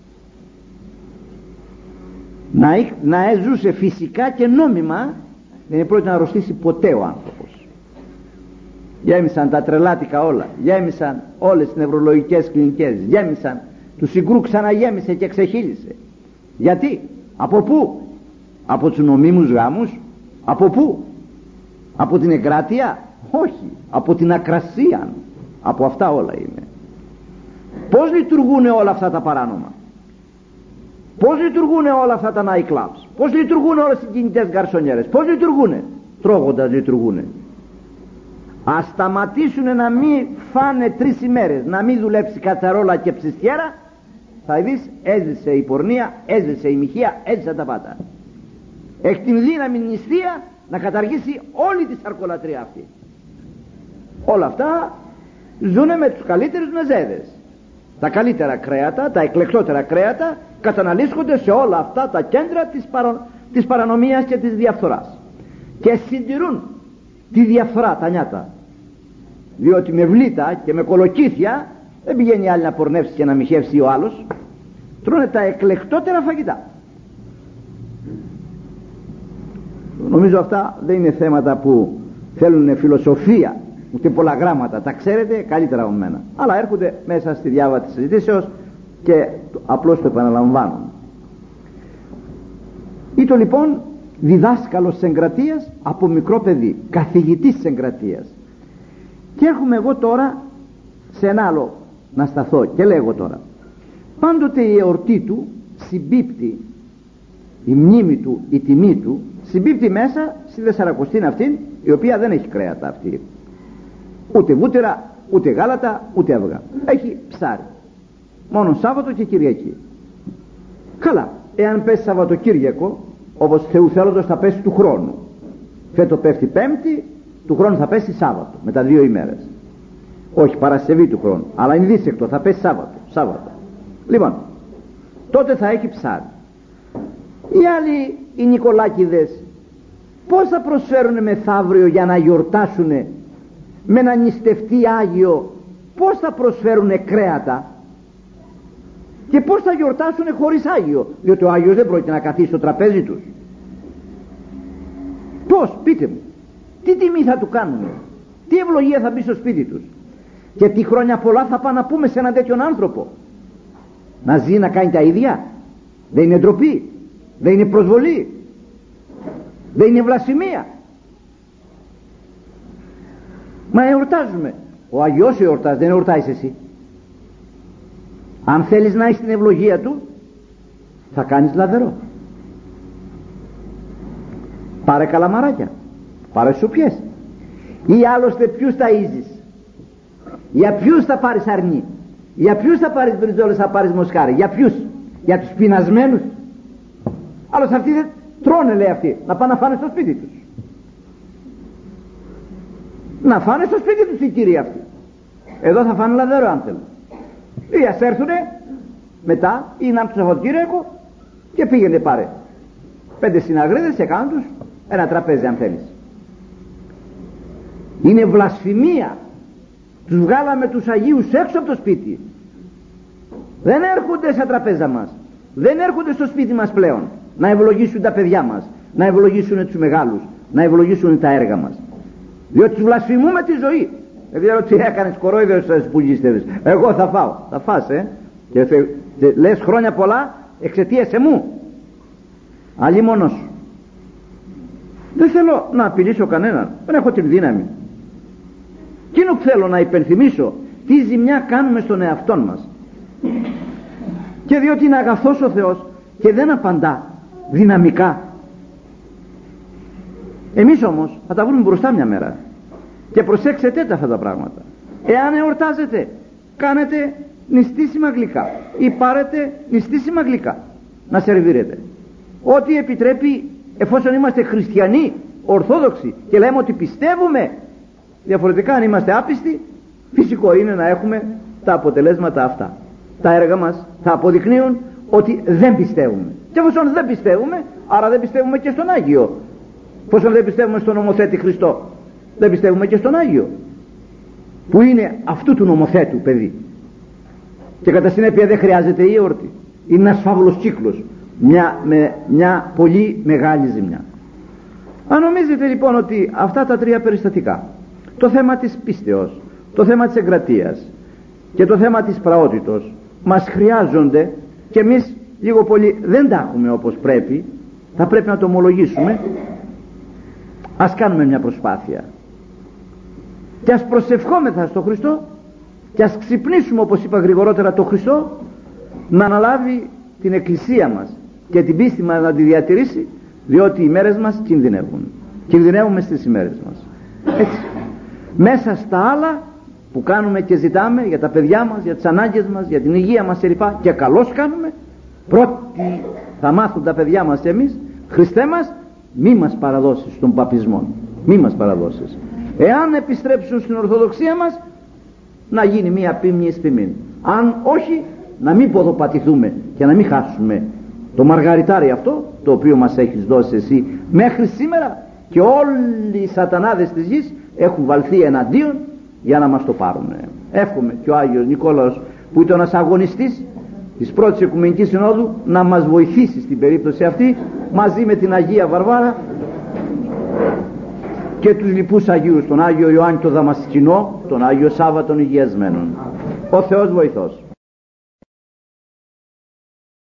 να έζουσε φυσικά και νόμιμα, δεν πρόκειται να αρρωστήσει ποτέ ο άνθρωπος. Γέμισαν τα τρελάτικα όλα, γέμισαν όλες τις νευρολογικές κλινικές, γέμισαν, του συγκρού ξαναγέμισε και ξεχύλισε. Γιατί? Από πού? Από τους νομίμους γάμους? Από πού? Από την εγκράτεια? Όχι, από την ακρασία. Από αυτά όλα είναι. Πώς λειτουργούν όλα αυτά τα παράνομα? Πώς λειτουργούν όλα αυτά τα night clubs? Πώς λειτουργούν όλες οι κινητές γκαρσονιέρες? Πώς λειτουργούν? Τρώγοντας λειτουργούν. Ας σταματήσουν να μην φάνε 3 ημέρες, να μην δουλέψει κατσαρόλα και ψιστιέρα, θα δεις έζησε η πορνεία, έζησε η μοιχεία, έζησε τα πάντα. Έχει την δύναμη νηστεία να καταργήσει όλη τη σαρκολατρία αυτή. Όλα αυτά ζουνε με τους καλύτερους μεζέδες. Τα καλύτερα κρέατα, τα εκλεκτότερα κρέατα καταναλύσκονται σε όλα αυτά τα κέντρα της παρανομίας και της διαφθοράς και συντηρούν τη διαφθορά τα νιάτα, διότι με βλήτα και με κολοκύθια δεν πηγαίνει άλλη να πορνεύσει και να μοιχεύσει ο άλλος. Τρώνε τα εκλεκτότερα φαγητά. Νομίζω αυτά δεν είναι θέματα που θέλουν φιλοσοφία ούτε πολλά γράμματα, τα ξέρετε καλύτερα από μένα, αλλά έρχονται μέσα στη διάβα της συζητήσεως και απλώς το επαναλαμβάνουν. Ήτο λοιπόν διδάσκαλος εγκρατείας από μικρό παιδί, καθηγητής εγκρατείας. Και έρχομαι εγώ τώρα σε ένα άλλο να σταθώ και λέγω τώρα, πάντοτε η εορτή του συμπίπτει, η μνήμη του, η τιμή του συμπίπτει μέσα στη Δεσσαρακοστήν αυτήν, η οποία δεν έχει κρέατα αυτή, ούτε βούτυρα, ούτε γάλατα, ούτε αυγά. Έχει ψάρι, μόνο Σάββατο και Κυριακή. Καλά, εάν πέσει Σαββατοκύριακο, όπως Θεού θέλοντος θα πέσει του χρόνου, φέτο πέφτει Πέμπτη, του χρόνου θα πέσει Σάββατο, με τα 2 ημέρες. Όχι Παρασκευή του χρόνου, αλλά είναι δίσεκτο, θα πέσει Σάββατο. Λοιπόν, τότε θα έχει ψάρι. Οι άλλοι, οι Νικολάκηδες, πώς θα προσφέρουν μεθαύριο για να γιορτάσουν με ένα νηστευτή Άγιο? Πώς θα προσφέρουν κρέατα και πώς θα γιορτάσουν χωρίς Άγιο? Διότι ο Άγιος δεν πρόκειται να καθίσει στο τραπέζι τους. Πώς? Πείτε μου, τι τιμή θα του κάνουν, τι ευλογία θα μπει στο σπίτι τους και τι χρόνια πολλά θα πάμε να πούμε σε έναν τέτοιον άνθρωπο? Να ζει να κάνει τα ίδια? Δεν είναι ντροπή? Δεν είναι προσβολή? Δεν είναι βλασιμία? Μα εορτάζουμε. Ο Αγιός εορτάζει, δεν εορτάζεις εσύ? Αν θέλεις να έχεις την ευλογία του, θα κάνεις λαδερό. Πάρε καλαμαράκια, πάρε σουπιές. Ή άλλωστε ποιους ταΐζεις? Για ποιους θα πάρεις αρνί? Για ποιους θα πάρεις μπριτζόλες, θα πάρεις μοσχάρι? Για ποιους? Για τους πεινασμένους? Άλλως αυτοί δεν τρώνε, λέει αυτοί, να πάνε να φάνε στο σπίτι τους. Να φάνε στο σπίτι τους οι κύριοι αυτοί. Εδώ θα φάνε λαδερό αν θέλουν. Ή ας έρθουνε μετά, ή να έρθουν το Σαββατοκύριακο και πήγαινε πάρε 5 συναγρίδες και κάνουν τους ένα τραπέζι αν θέλεις. Είναι βλασφημία. Τους βγάλαμε τους Αγίους έξω από το σπίτι. Δεν έρχονται στα τραπέζα μας, δεν έρχονται στο σπίτι μας πλέον να ευλογήσουν τα παιδιά μας, να ευλογήσουν τους μεγάλους, να ευλογήσουν τα έργα μας, διότι τους βλασφημούμε τη ζωή. Δεν ξέρω τι έκανες, κορόιδος που γύστευες. Εγώ θα φάω. Θα φας, και λες χρόνια πολλά εξαιτίας εμού. Αλλή μόνος σου. Δεν θέλω να απειλήσω κανέναν, δεν έχω την δύναμη. Εκείνο που θέλω να υπενθυμίσω, τι ζημιά κάνουμε στον εαυτόν μας. Και διότι είναι αγαθός ο Θεός και δεν απαντά δυναμικά. Εμείς όμως θα τα βρούμε μπροστά μια μέρα. Και προσέξετε αυτά τα πράγματα. Εάν εορτάζετε, κάνετε νηστίσιμα γλυκά ή πάρετε νηστίσιμα γλυκά να σερβίρετε. Ό,τι επιτρέπει, εφόσον είμαστε χριστιανοί, ορθόδοξοι και λέμε ότι πιστεύουμε. Διαφορετικά αν είμαστε άπιστοι, φυσικό είναι να έχουμε τα αποτελέσματα αυτά. Τα έργα μας θα αποδεικνύουν ότι δεν πιστεύουμε. Και εφόσον δεν πιστεύουμε, άρα δεν πιστεύουμε και στον Άγιο. Εφόσον δεν πιστεύουμε στον νομοθέτη Χριστό, δεν πιστεύουμε και στον Άγιο, που είναι αυτού του νομοθέτου παιδί. Και κατά συνέπεια δεν χρειάζεται η εορτή. Είναι ένας φαύλος κύκλος, μια πολύ μεγάλη ζημιά. Αν νομίζετε λοιπόν ότι αυτά τα 3 περιστατικά, το θέμα της πίστεως, το θέμα της εγκρατείας και το θέμα της πραότητος, μας χρειάζονται και εμείς λίγο πολύ δεν τα έχουμε όπως πρέπει, θα πρέπει να το ομολογήσουμε. Ας κάνουμε μια προσπάθεια και ας προσευχόμεθα στο Χριστό και ας ξυπνήσουμε, όπως είπα γρηγορότερα, το Χριστό να αναλάβει την εκκλησία μας και την πίστη μας να τη διατηρήσει, διότι οι μέρες μας κινδυνεύουν. Κινδυνεύουμε στις ημέρες μας. Έτσι. Μέσα στα άλλα που κάνουμε και ζητάμε για τα παιδιά μας, για τις ανάγκες μας, για την υγεία μας κλπ. Και καλώς κάνουμε. Πρώτοι θα μάθουν τα παιδιά μας και εμείς, Χριστέ μας, μη μας παραδώσεις των παπισμών, μη μας παραδώσεις. Εάν επιστρέψουν στην Ορθοδοξία μας, να γίνει μία πίμνη εις ποιμήν. Αν όχι, να μην ποδοπατηθούμε και να μην χάσουμε το μαργαριτάρι αυτό το οποίο μας έχεις δώσει εσύ μέχρι σήμερα, και όλοι οι σατανάδες της γης έχουν βαλθεί εναντίον για να μας το πάρουν. Εύχομαι και ο Άγιος Νικόλαος, που ήταν ένας αγωνιστής της πρώτης Οικουμενικής Συνόδου, να μας βοηθήσει στην περίπτωση αυτή, μαζί με την Αγία Βαρβάρα και τους λοιπούς Αγίους, τον Άγιο Ιωάννη τον Δαμασκηνό, τον Άγιο Σάββα των Υγειασμένων. Ο Θεός βοηθός.